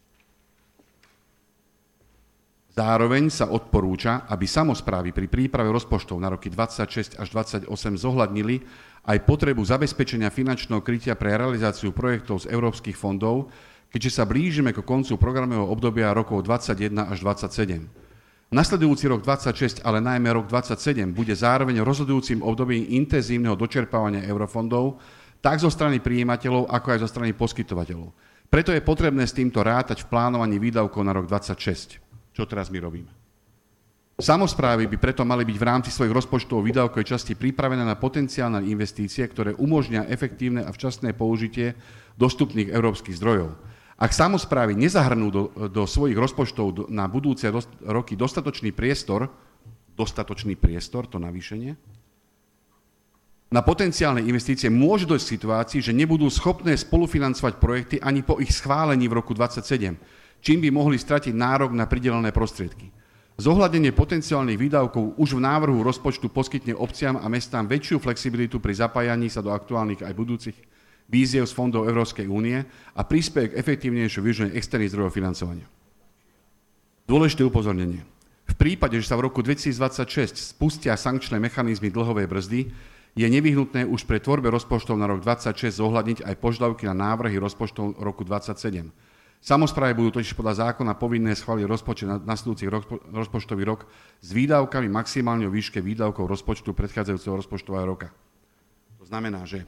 Zároveň sa odporúča, aby samosprávy pri príprave rozpočtov na roky dvadsaťšesť až dvadsaťosem zohľadnili aj potrebu zabezpečenia finančného krytia pre realizáciu projektov z európskych fondov, keďže sa blížime k koncu programového obdobia rokov dvadsaťjeden až dvadsaťsedem. Nasledujúci rok dvadsaťšesť, ale najmä rok dvadsaťsedem, bude zároveň rozhodujúcim obdobím intenzívneho dočerpávania eurofondov, tak zo strany prijímateľov, ako aj zo strany poskytovateľov. Preto je potrebné s týmto rátať v plánovaní výdavkov na rok dvadsaťšesť. Čo teraz my robíme? Samosprávy by preto mali byť v rámci svojich rozpočtov výdavkovej časti pripravené na potenciálne investície, ktoré umožnia efektívne a včasné použitie dostupných európskych zdrojov. Ak samosprávy nezahrnú do, do svojich rozpočtov na budúce dost, roky dostatočný priestor, dostatočný priestor, to navýšenie, na potenciálne investície môže dojsť k situácii, že nebudú schopné spolufinancovať projekty ani po ich schválení v roku dvadsaťsedem, čím by mohli stratiť nárok na pridelené prostriedky. Zohľadnenie potenciálnych výdavkov už v návrhu rozpočtu poskytne obciam a mestám väčšiu flexibilitu pri zapájaní sa do aktuálnych aj budúcich víziev z fondov Európskej únie a prispieje k efektívnejšiu využívaniu externých zdrojov financovania. Dôležité upozornenie. V prípade, že sa v roku dvetisícdvadsaťšesť spustia sankčné mechanizmy dlhovej brzdy, je nevyhnutné už pri tvorbe rozpočtov na rok dvadsaťšesť zohľadniť aj požiadavky na návrhy rozpočtov roku dvadsaťsedem. Samosprávy budú totiž podľa zákona povinné schváliť rozpočet na nasledujúci rozpočtový rok s výdavkami maximálne o výške výdavkov rozpočtu predchádzajúceho rozpočtového roka. To znamená, že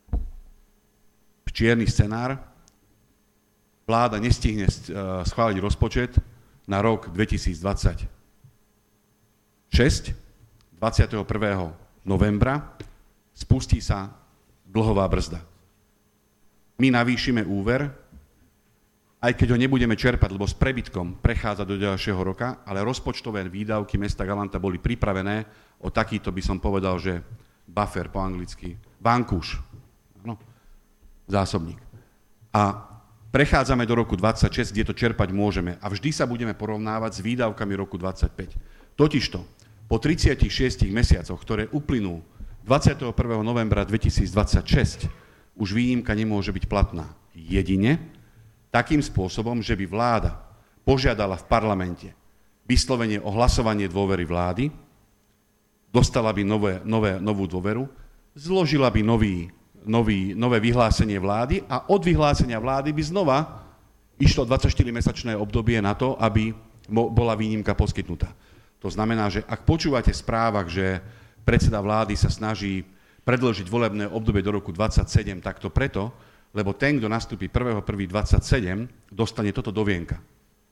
čierny scenár, vláda nestihne schváliť rozpočet na rok dvetisícdvadsaťšesť dvadsiateho prvého novembra spustí sa dlhová brzda. My navýšime úver, aj keď ho nebudeme čerpať, lebo s prebytkom prechádza do ďalšieho roka, ale rozpočtové výdavky mesta Galanta boli pripravené o takýto, by som povedal, že buffer po anglicky, vankúš, no, zásobník. A prechádzame do roku dvadsaťšesť, kde to čerpať môžeme a vždy sa budeme porovnávať s výdavkami roku dvadsaťpäť. Totižto, po tridsiatich šiestich mesiacoch, ktoré uplynú dvadsiateho prvého novembra dvetisícdvadsaťšesť, už výnimka nemôže byť platná. Jedine takým spôsobom, že by vláda požiadala v parlamente vyslovene o hlasovanie dôvery vlády, dostala by nové, nové, novú dôveru, zložila by nový, nový, nové vyhlásenie vlády a od vyhlásenia vlády by znova išlo dvadsaťštyrimesačné obdobie na to, aby bola výnimka poskytnutá. To znamená, že ak počúvate v správach, že predseda vlády sa snaží predĺžiť volebné obdobie do roku dvadsaťsedem, tak to preto, lebo ten, kto nastúpi prvého prvého dvadsaťsedem, dostane toto do vienka.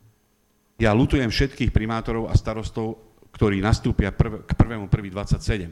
Ja ľutujem všetkých primátorov a starostov, ktorí nastúpia prv, k prvému prvého dvadsaťsedem.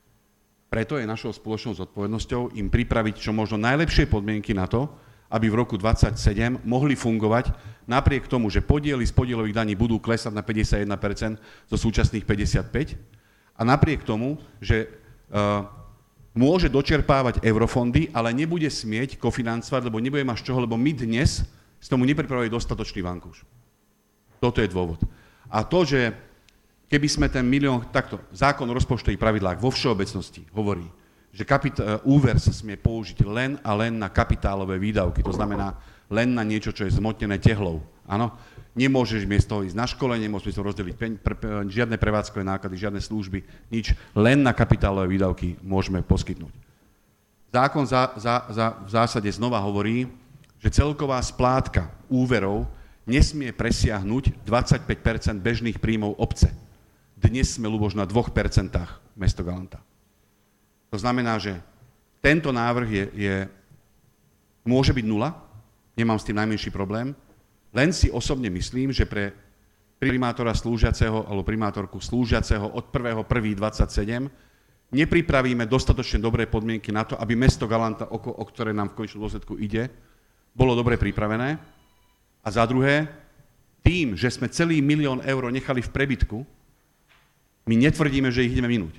Preto je našou spoločnou zodpovednosťou im pripraviť čo možno najlepšie podmienky na to, aby v roku dvadsaťsedem mohli fungovať napriek tomu, že podiely z podielových daní budú klesať na päťdesiatjeden percent zo súčasných päťdesiatpäť percent a napriek tomu, že uh, môže dočerpávať eurofondy, ale nebude smieť kofinancovať, lebo nebude mať z čoho, lebo my dnes z tomu nepripravili dostatočný vankúš. Toto je dôvod. A to, že keby sme ten milión, takto, zákon o rozpočtových pravidlách vo všeobecnosti hovorí, že kapit- úver sa smie použiť len a len na kapitálové výdavky, to znamená len na niečo, čo je zmotnené tehlou. Áno? Nemôžeš miesto toho ísť na škole, nemôžeš to rozdeliť peň, pre, pre, žiadne prevádzkové náklady, žiadne služby, nič. Len na kapitálové výdavky môžeme poskytnúť. Zákon za, za, za, v zásade znova hovorí, že celková splátka úverov nesmie presiahnuť dvadsaťpäť percent bežných príjmov obce. Dnes sme ľubož na dvoch percentách mesto Galanta. To znamená, že tento návrh je, je, môže byť nula, nemám s tým najmenší problém, len si osobne myslím, že pre primátora slúžiaceho alebo primátorku slúžiaceho od prvého prvého dvadsaťsedem nepripravíme dostatočne dobré podmienky na to, aby mesto Galanta, o, o ktoré nám v konečnom dôsledku ide, bolo dobre pripravené. A za druhé, tým, že sme celý milión eur nechali v prebytku, my netvrdíme, že ich ideme minúť.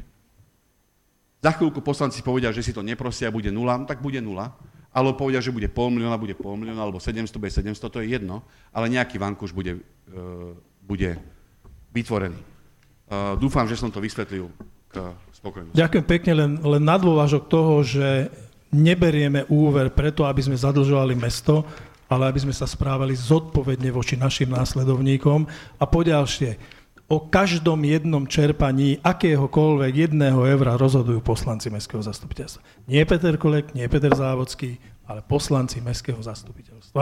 Za chvíľku poslanci povedia, že si to neprosia, bude nula, no tak bude nula. Alebo povedia, že bude pol milióna, bude pol milióna, alebo sedemsto, bude sedemsto, to je jedno, ale nejaký vankúš bude, uh, bude vytvorený. Uh, dúfam, že som to vysvetlil k spokojnosti. Ďakujem pekne, len, len na dôvažok toho, že neberieme úver preto, aby sme zadlžovali mesto, ale aby sme sa správali zodpovedne voči našim následovníkom. A poďalšie, o každom jednom čerpaní akéhokoľvek jedného eura rozhodujú poslanci Mestského zastupiteľstva. Nie Peter Kolek, nie Peter Závodský, ale poslanci Mestského zastupiteľstva.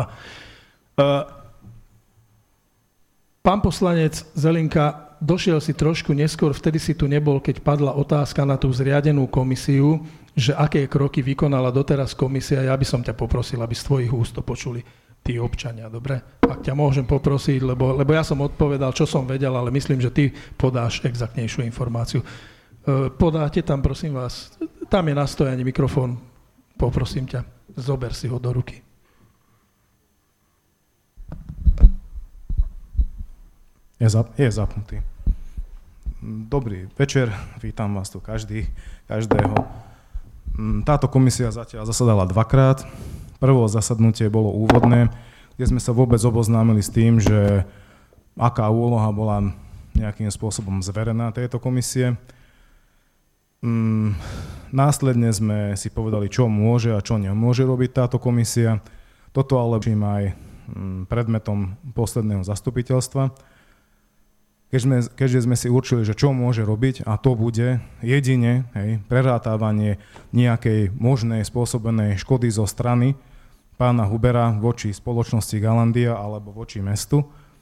Pán poslanec Zelinka, došiel si trošku neskôr, vtedy si tu nebol, keď padla otázka na tú zriadenú komisiu, že aké kroky vykonala doteraz komisia. Ja by som ťa poprosil, aby z tvojich úst to počuli tí občania, dobre? Ak ťa môžem poprosiť, lebo, lebo ja som odpovedal, čo som vedel, ale myslím, že ty podáš exaktnejšiu informáciu. E, podáte tam, prosím vás, tam je na stojani mikrofón, poprosím ťa, zober si ho do ruky. Je, zap, je zapnutý. Dobrý večer, vítam vás tu každý, každého. Táto komisia zatiaľ zasadala dvakrát. Prvé zasadnutie bolo úvodné, kde sme sa vôbec oboznámili s tým, že aká úloha bola nejakým spôsobom zverená tejto komisie. Následne sme si povedali, čo môže a čo nemôže robiť táto komisia. Toto ale čím aj predmetom posledného zastupiteľstva. Keď sme, keďže sme si určili, že čo môže robiť, a to bude jedine hej, prerátávanie nejakej možnej spôsobenej škody zo strany pána Hubera voči spoločnosti Galandia alebo voči mestu.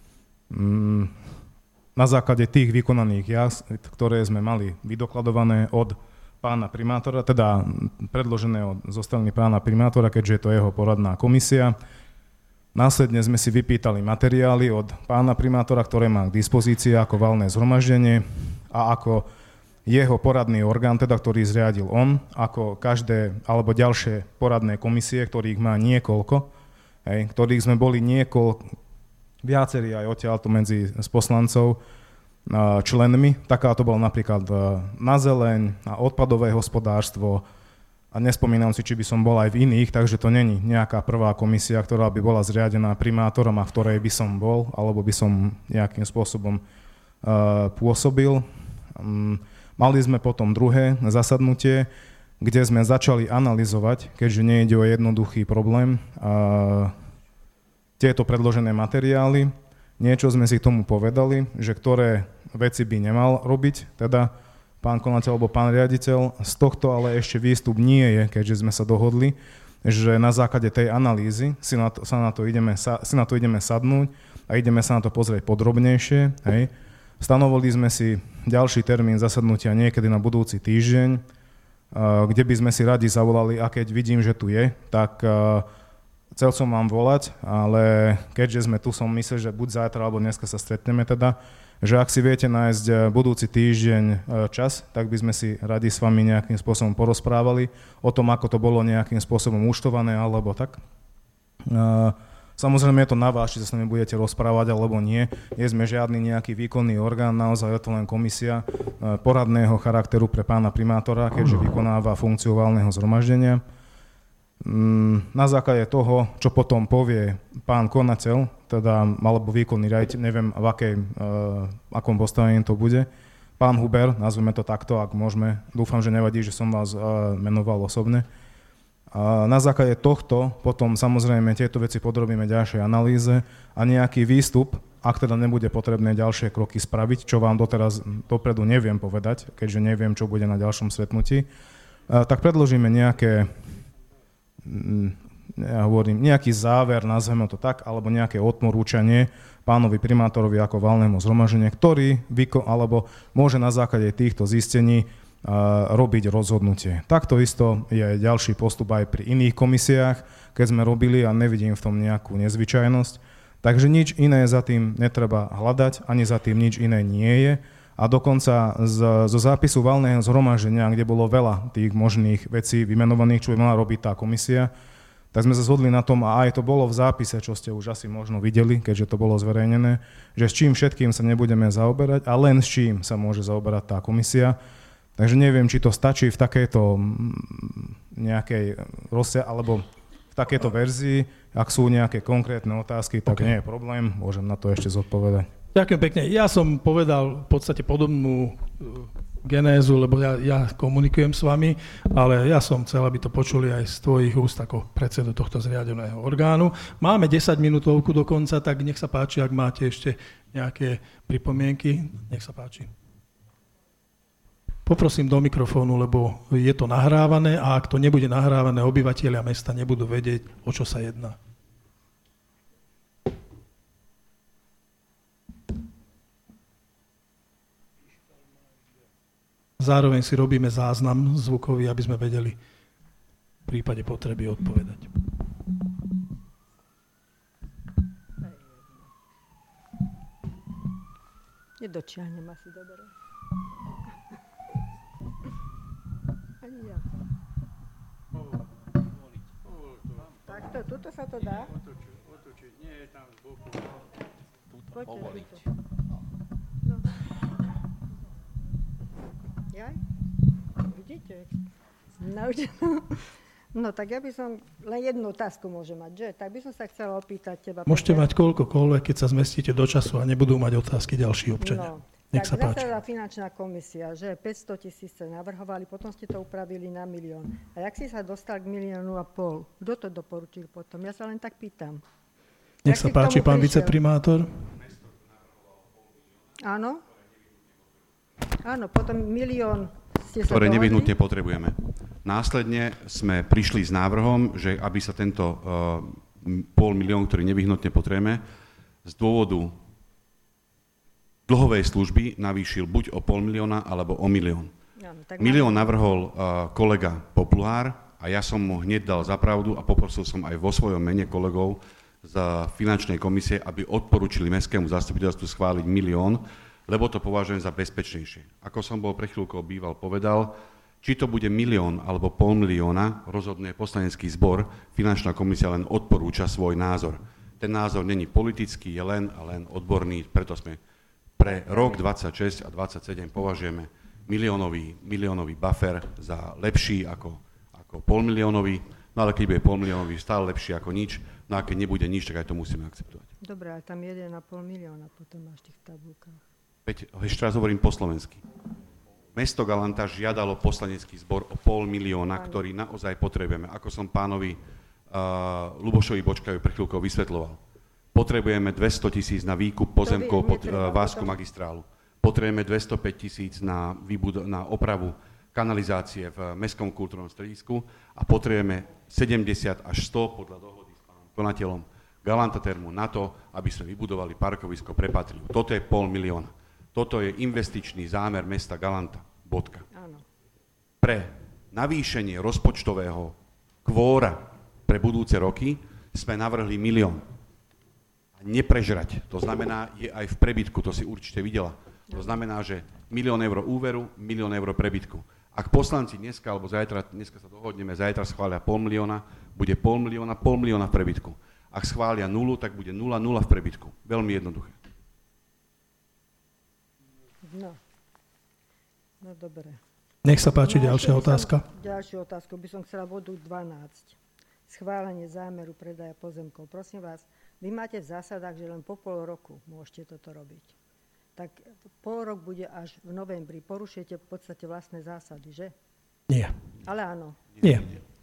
Na základe tých vykonaných jazd, ktoré sme mali vydokladované od pána primátora, teda predložené od, zo strany pána primátora, keďže je to jeho poradná komisia. Následne sme si vypýtali materiály od pána primátora, ktoré má k dispozícii ako valné zhromaždenie a ako jeho poradný orgán, teda ktorý zriadil on, ako každé alebo ďalšie poradné komisie, ktorých má niekoľko, hej, ktorých sme boli niekoľko, viacerí aj odtiaľto medzi s poslancov členmi. Taká to bola napríklad na zeleň, na odpadové hospodárstvo, a nespomínam si, či by som bol aj v iných, takže to není nejaká prvá komisia, ktorá by bola zriadená primátorom a v ktorej by som bol, alebo by som nejakým spôsobom uh, pôsobil. Um, mali sme potom druhé zasadnutie, kde sme začali analyzovať, keďže nejde o jednoduchý problém, uh, tieto predložené materiály. Niečo sme si k tomu povedali, že ktoré veci by nemal robiť, teda pán konateľ alebo pán riaditeľ. Z tohto ale ešte výstup nie je, keďže sme sa dohodli, že na základe tej analýzy si na to, sa na to ideme, sa, si na to ideme sadnúť a ideme sa na to pozrieť podrobnejšie. Hej. Stanovili sme si ďalší termín zasadnutia niekedy na budúci týždeň, kde by sme si radi zavolali, a keď vidím, že tu je, tak chcel som vám volať, ale keďže sme tu, som myslel, že buď zajtra alebo dneska sa stretneme teda, že ak si viete nájsť budúci týždeň čas, tak by sme si radi s vami nejakým spôsobom porozprávali o tom, ako to bolo nejakým spôsobom účtované alebo tak. Samozrejme je to na vás, či sa s nami budete rozprávať alebo nie. Nie sme žiadny nejaký výkonný orgán, naozaj je to len komisia poradného charakteru pre pána primátora, keďže vykonáva funkciu valného zhromaždenia. Na základe toho, čo potom povie pán konateľ, teda alebo výkonný riaditeľ, neviem v akej, uh, akom postavení to bude, pán Huber, nazveme to takto, ak môžeme, dúfam, že nevadí, že som vás uh, menoval osobne. Uh, na základe tohto potom samozrejme tieto veci podrobíme ďalšej analýze a nejaký výstup, ak teda nebude potrebné ďalšie kroky spraviť, čo vám doteraz dopredu neviem povedať, keďže neviem, čo bude na ďalšom stretnutí, uh, tak predložíme nejaké ja hovorím, nejaký záver, nazveme to tak, alebo nejaké odporúčanie pánovi primátorovi ako valnému zhromaždeniu, ktorý vyko- alebo môže na základe týchto zistení uh, robiť rozhodnutie. Takto isto je ďalší postup aj pri iných komisiách, keď sme robili a nevidím v tom nejakú nezvyčajnosť. Takže nič iné za tým netreba hľadať, ani za tým nič iné nie je. A dokonca z, zo zápisu valného zhromaždenia, kde bolo veľa tých možných vecí vymenovaných, čo by mala robiť tá komisia, tak sme sa zhodli na tom, a aj to bolo v zápise, čo ste už asi možno videli, keďže to bolo zverejnené, že s čím všetkým sa nebudeme zaoberať a len s čím sa môže zaoberať tá komisia. Takže neviem, či to stačí v takejto nejakej rozsiaľ, alebo v takejto verzii. Ak sú nejaké konkrétne otázky, tak okay. Nie je problém, môžem na to ešte zodpovedať. Ďakujem pekne. Ja som povedal v podstate podobnú genézu, lebo ja, ja komunikujem s vami, ale ja som chcel, aby to počuli aj z tvojich úst ako predsedu tohto zriadeného orgánu. Máme desať minútovku do konca, tak nech sa páči, ak máte ešte nejaké pripomienky, nech sa páči. Poprosím do mikrofónu, lebo je to nahrávané a ak to nebude nahrávané, obyvatelia mesta nebudú vedieť, o čo sa jedná. Zároveň si robíme záznam zvukový, aby sme vedeli v prípade potreby odpovedať. Nedočiahnem asi dobre. Ani ja. Takto, tuto sa to dá? Otočiť, nie je tam z boku. Povoliť. No. Jaj? Vidíte? Naučenú. No tak ja by som, len jednu otázku môžem mať, že? Tak by som sa chcela opýtať teba. Môžete Peter. mať koľkokoľvek, keď sa zmestíte do času a nebudú mať otázky ďalší občania. No, Nech sa tak páči. zasadala finančná komisia, že päťsto tisíc ste navrhovali, potom ste to upravili na milión. A jak si sa dostal k miliónu a pol? Kto to doporučil potom? Ja sa len tak pýtam. Nech Jak sa si k páči, tomu pán prišiel? viceprimátor. Áno? Áno, potom milión ste sa ktoré dohodli? nevyhnutne potrebujeme. Následne sme prišli s návrhom, že aby sa tento uh, pol milión, ktorý nevyhnutne potrebujeme, z dôvodu dlhovej služby navýšil buď o pol milióna, alebo o milión. Áno, tak Milión navrhol uh, kolega Popluhár a ja som mu hneď dal za pravdu a poprosil som aj vo svojom mene kolegov z finančnej komisie, aby odporúčili mestskému zastupiteľstvu schváliť milión, lebo to považujem za bezpečnejšie. Ako som bol pre chvíľkou býval povedal, či to bude milión alebo pol milióna, rozhodne poslanecký zbor, finančná komisia len odporúča svoj názor. Ten názor není politický, je len a len odborný, preto sme pre rok dvadsaťšesť a dvadsaťsedem považujeme miliónový, miliónový buffer za lepší ako, ako pol miliónový, no ale keď bude pol miliónový, stále lepší ako nič, no a keď nebude nič, tak aj to musíme akceptovať. Dobre, ale tam jeden a pol milióna potom máš v tých tabulkách. Veď ešte raz hovorím po slovensky. Mesto Galanta žiadalo poslanecký zbor o pol milióna, ktorý naozaj potrebujeme. Ako som pánovi uh, Lubošovi Bočkajovi pre chvíľkou vysvetľoval. Potrebujeme dvesto tisíc na výkup pozemkov pod uh, Vásku magistrálu. Potrebujeme dvestopäť tisíc na, výbud- na opravu kanalizácie v Mestskom kultúrnom stredisku a potrebujeme sedemdesiat až sto podľa dohody s pánom konateľom Galanta Termu na to, aby sme vybudovali parkovisko pre Patriu. Toto je pol milióna. Toto je investičný zámer mesta Galanta. Bodka. Áno. Pre navýšenie rozpočtového kvóra pre budúce roky sme navrhli milión. A neprežrať. To znamená, je aj v prebytku, to si určite videla. To znamená, že milión eur úveru, milión eur prebytku. Ak poslanci dneska, alebo zajtra, dneska sa dohodneme, zajtra schvália pol milióna, bude pol milióna, pol milióna v prebytku. Ak schvália nulu, tak bude nula, nula v prebytku. Veľmi jednoduché. No. No dobre. Nech sa páči, No, ďalšia ešte by som- otázka. Ďalšiu otázku by som chcela bodu dvanásť. Schválenie zámeru predaja pozemkov. Prosím vás, vy máte v zásadách, že len po pol roku môžete toto robiť. Tak pol rok bude až v novembri. Porušujete v podstate vlastné zásady, že? Nie. Ale áno. Nie.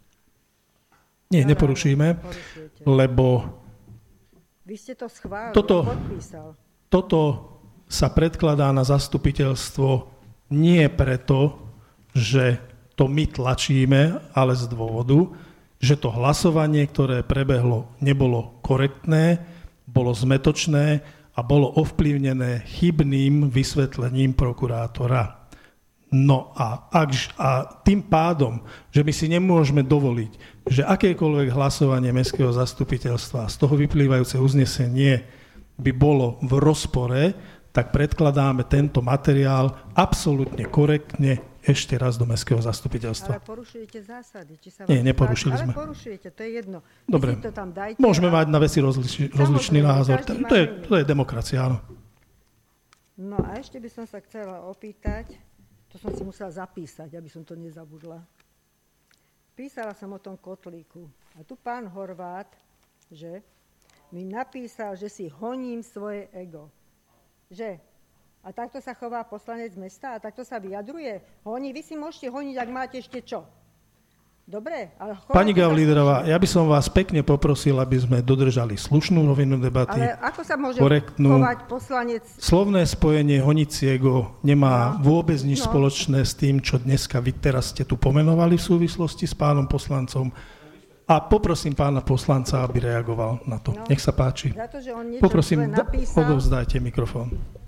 Nie, neporušíme, Porušujete. lebo Vy ste to schválili, Toto- podpísal. toto sa predkladá na zastupiteľstvo nie preto, že to my tlačíme, ale z dôvodu, že to hlasovanie, ktoré prebehlo, nebolo korektné, bolo zmetočné a bolo ovplyvnené chybným vysvetlením prokurátora. No a, ak, a tým pádom, že my si nemôžeme dovoliť, že akékoľvek hlasovanie mestského zastupiteľstva a z toho vyplývajúce uznesenie by bolo v rozpore, tak predkladáme tento materiál absolútne korektne ešte raz do mestského zastupiteľstva. Ale porušujete zásady. Či sa Nie, vám neporušili páči, sme. Ale porušujete, to je jedno. Vy Dobre, si to tam dajte môžeme a- mať na veci rozlič, rozličný Samozrejme, názor. každý má To je, iný. to je demokracia, áno. No a ešte by som sa chcela opýtať, to som si musela zapísať, aby som to nezabudla. Písala som o tom kotlíku. A tu pán Horvát, že mi napísal, že si honím svoje ego. Že? A takto sa chová poslanec mesta a takto sa vyjadruje. Honí, vy si môžete honiť, ak máte ešte čo. Dobre, ale... Pani chovajte sa Gavlíderová, slušne. ja by som vás pekne poprosil, aby sme dodržali slušnú rovinu debaty. Ale ako sa môže korektnú. chovať poslanec... Slovné spojenie honiť si ego nemá No, vôbec nič no. spoločné s tým, čo dneska vy teraz ste tu pomenovali v súvislosti s pánom poslancom. A poprosím pána poslanca, aby reagoval na to. No. Nech sa páči. Za to, že on niečo Poprosím, zle da- napísal. odovzdajte mikrofón.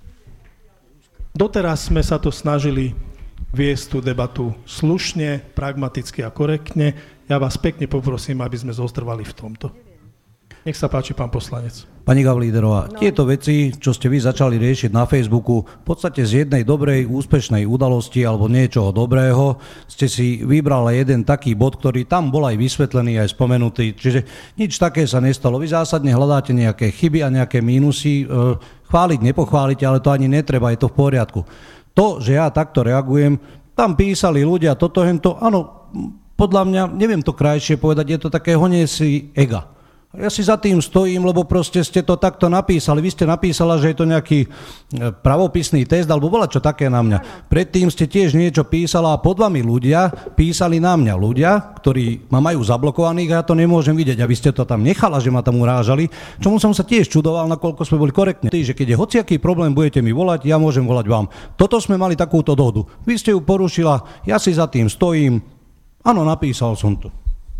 Doteraz sme sa to snažili viesť tú debatu slušne, pragmaticky a korektne. Ja vás pekne poprosím, aby sme zostrvali v tomto. Nech sa páči, pán poslanec. Pani Gavlíderová, No. tieto veci, čo ste vy začali riešiť na Facebooku, v podstate z jednej dobrej, úspešnej udalosti alebo niečoho dobrého ste si vybrali jeden taký bod, ktorý tam bol aj vysvetlený, aj spomenutý. Čiže nič také sa nestalo. Vy zásadne hľadáte nejaké chyby a nejaké mínusy. E, chváliť, nepochváliť, ale to ani netreba, je to v poriadku. To, že ja takto reagujem, tam písali ľudia toto, hento, áno, podľa mňa, neviem to krajšie povedať, je to také honenie si ega. Ja si za tým stojím, lebo proste ste to takto napísali. Vy ste napísala, že je to nejaký pravopisný test, alebo bola čo také na mňa. Predtým ste tiež niečo písala a pod vami ľudia písali na mňa. Ľudia, ktorí ma majú zablokovaných a ja to nemôžem vidieť. A vy ste to tam nechala, že ma tam urážali, čomu som sa tiež čudoval, nakoľko sme boli korektní. Že keď je hociaký problém, budete mi volať, ja môžem volať vám. Toto sme mali takúto dohodu. Vy ste ju porušila, ja si za tým stojím. Áno, napísal som to.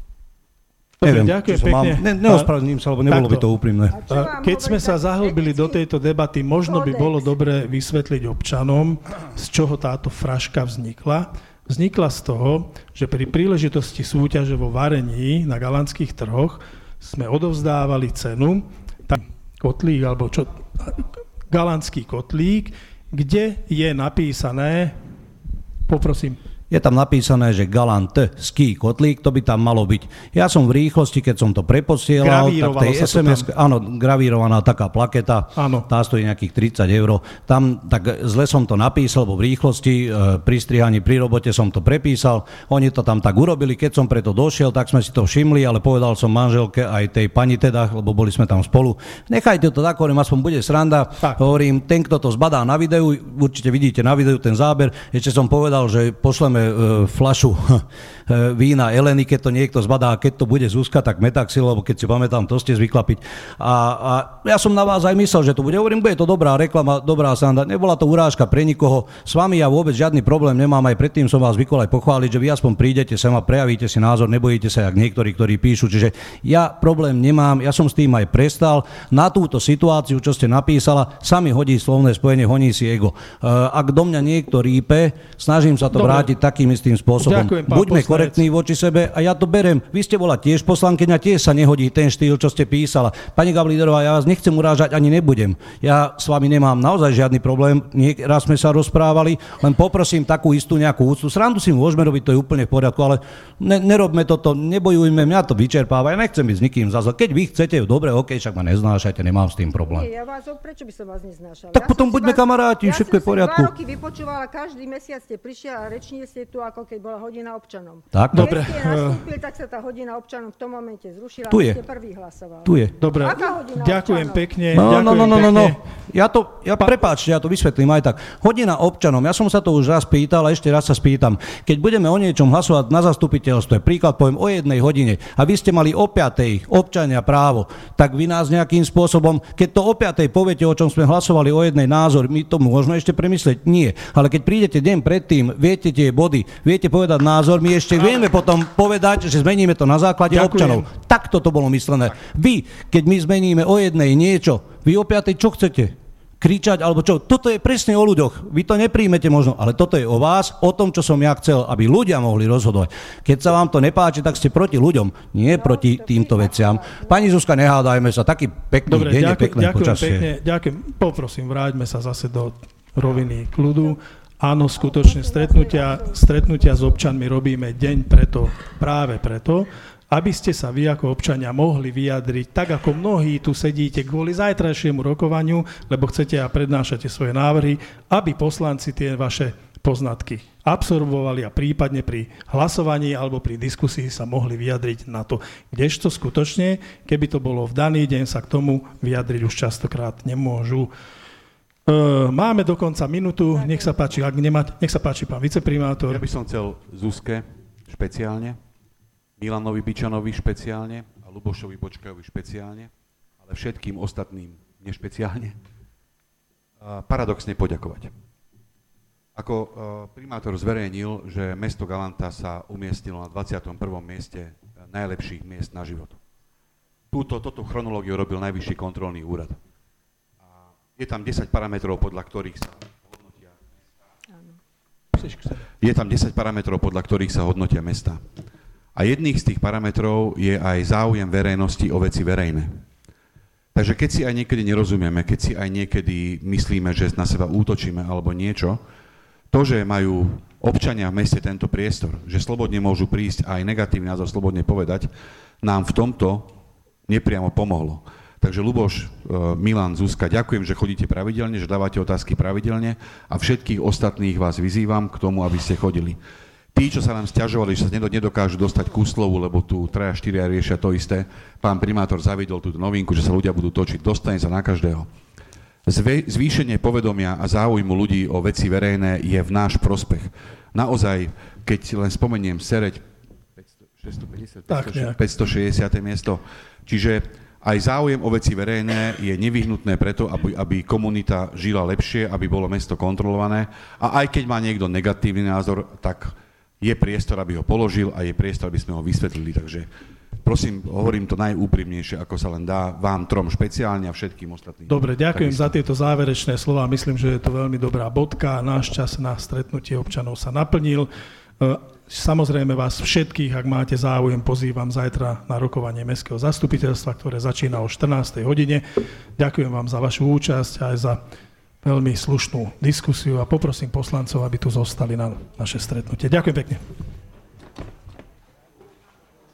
Dobre, ďakujem pekne. Mám, ne, neospravedlním sa, lebo nebolo by to úprimné. Keď sme sa zahlbili do tejto debaty, možno by bolo dobre vysvetliť občanom, z čoho táto fraška vznikla. Vznikla z toho, že pri príležitosti súťaže vo varení na galantských trhoch sme odovzdávali cenu, tak kotlík, alebo čo, galantský kotlík, kde je napísané, poprosím, je tam napísané, že galantský kotlík, to by tam malo byť. Ja som v rýchlosti, keď som to preposielal, tak tej es em es, áno, gravírovaná taká plaketa, áno. Tá stojí nejakých tridsať eur. Tam tak zle som to napísal, lebo v rýchlosti, e, pri strihaní, pri robote som to prepísal. Oni to tam tak urobili, keď som preto došiel, tak sme si to všimli, ale povedal som manželke aj tej pani teda, lebo boli sme tam spolu. Nechajte to tak, hovorím, aspoň bude sranda. Tak. Hovorím, ten, kto to zbadá na videu, určite vidíte na videu ten záber, ešte som povedal, že pošleme fľašu vína Eleny, keď to niekto zbadá, keď to bude Zuzka, tak Metaxil, lebo keď si pamätám, to ste zvykla piť. A, a ja som na vás aj myslel, že to bude. Hovorím, bude to dobrá reklama, dobrá sranda. Nebola to urážka pre nikoho. S vami ja vôbec žiadny problém nemám, aj predtým som vás zvykol aj pochváliť, že vy aspoň prídete sem a prejavíte si názor, nebojíte sa, jak niektorí, ktorí píšu. Čiže ja problém nemám, ja som s tým aj prestal. Na túto situáciu, čo ste napísala, sa mi hodí slovné spojenie, honí si ego. Ak do mňa niekto rípe, snažím sa to Dobre. vrátiť takým istým spôsobom. Ďakujem, buďme poslanec. Korektní voči sebe a ja to berem. Vy ste bola tiež poslankyňa, tiež sa nehodí ten štýl, čo ste písala. Pani Gablíderová, ja vás nechcem urážať, ani nebudem. Ja s vami nemám naozaj žiadny problém. Raz sme sa rozprávali, len poprosím takú istú nejakú úctu. Srandu si môžeme robiť, to je úplne v poriadku, ale ne, nerobme toto, nebojujme, mňa to vyčerpáva. Ja nechcem byť s nikým zazle. Keď vy chcete, dobre, OK, však ma neznášajte, nemám s tým problém. Nie, ja vás, prečo by som vás neznášal? Tak ja potom buďme vás, kamaráti, ja všetko je v poriadku. Ja som si dva roky vypočúvala, každý mesiac ste prišiel a rečnili ste tu, ako keď bola hodina občanom. Tak, dobre. Keď ste nastúpili, tak sa tá hodina občanom v tom momente zrušila, tu je. Ste prvý hlasovali. Tu je. Dobre, ďakujem občanov? pekne. No, ďakujem no, no, no, no, no. Pekne. Ja to, ja pa... prepáčte, ja to vysvetlím aj tak. Hodina občanom, ja som sa to už raz pýtal a ešte raz sa spýtam. Keď budeme o niečom hlasovať na zastupiteľstve, príklad poviem o jednej hodine a vy ste mali o piatej občania právo, tak vy nás nejakým spôsobom, keď to o piatej poviete, o čom sme hlasovali o jednej názor, my to môžeme ešte premyslieť? Nie. Ale keď prídete deň predtým, viete tie body, viete povedať názor, my ešte vieme potom povedať, že zmeníme to na základe Ďakujem. občanov. Takto to bolo myslené. Vy, keď my zmeníme o jednej niečo, vy o piatej čo chcete? Kričať, alebo čo? Toto je presne o ľuďoch. Vy to nepríjmete možno, ale toto je o vás, o tom, čo som ja chcel, aby ľudia mohli rozhodovať. Keď sa vám to nepáči, tak ste proti ľuďom, nie proti týmto veciam. Pani Zuzka, nehádajme sa, taký pekný Dobre, deň, ďakujem, pekné ďakujem počasie. Pekne, ďakujem. Poprosím, vráťme sa zase do roviny kľudu. Áno, skutočne stretnutia, stretnutia s občanmi robíme deň preto, práve preto, aby ste sa vy ako občania mohli vyjadriť, tak ako mnohí tu sedíte kvôli zajtrajšiemu rokovaniu, lebo chcete a prednášate svoje návrhy, aby poslanci tie vaše poznatky absorbovali a prípadne pri hlasovaní alebo pri diskusii sa mohli vyjadriť na to. Kdežto skutočne, keby to bolo v daný deň, sa k tomu vyjadriť už častokrát nemôžu. Máme dokonca minútu, nech sa páči, ak nemáte, nech sa páči pán viceprimátor. Ja by som chcel Zuzke špeciálne, Milanovi Bičanovi špeciálne a Lubošovi Počkajovi špeciálne, ale všetkým ostatným nešpeciálne paradoxne poďakovať. Ako primátor zverejnil, že mesto Galanta sa umiestnilo na dvadsiatom prvom mieste najlepších miest na život. Túto, toto chronológiu robil Najvyšší kontrolný úrad. A je tam desať parametrov, podľa ktorých sa hodnotia mesta. Je tam desať parametrov, podľa ktorých sa hodnotia mesta. A jedných z tých parametrov je aj záujem verejnosti o veci verejné. Takže keď si aj niekedy nerozumieme, keď si aj niekedy myslíme, že na seba útočíme alebo niečo, to, že majú občania v meste tento priestor, že slobodne môžu prísť aj negatívny názor slobodne povedať, nám v tomto nepriamo pomohlo. Takže Luboš, Milan, Zuzka, ďakujem, že chodíte pravidelne, že dávate otázky pravidelne a všetkých ostatných vás vyzývam k tomu, aby ste chodili. tí, čo sa nám sťažovali, že sa nedokážu dostať ku slovu, lebo tu traja, štyria riešia to isté, pán primátor zaviedol túto novinku, že sa ľudia budú točiť, dostane sa na každého. Zvýšenie povedomia a záujmu ľudí o veci verejné je v náš prospech. Naozaj, keď len spomeniem Sereď, šesťstopäťdesiat, päťstošesťdesiate miesto, čiže aj záujem o veci verejné je nevyhnutné preto, aby, aby komunita žila lepšie, aby bolo mesto kontrolované. A aj keď má niekto negatívny názor, tak je priestor, aby ho položil a je priestor, aby sme ho vysvetlili. Takže prosím, hovorím to najúprimnejšie, ako sa len dá, vám trom špeciálne a všetkým ostatným. Dobre, ďakujem takisto za tieto záverečné slova. Myslím, že je to veľmi dobrá bodka. Náš čas na stretnutie občanov sa naplnil. Samozrejme vás všetkých, ak máte záujem, pozývam zajtra na rokovanie Mestského zastupiteľstva, ktoré začína o štrnástej hodine. Ďakujem vám za vašu účasť aj za veľmi slušnú diskusiu a poprosím poslancov, aby tu zostali na naše stretnutie. Ďakujem pekne.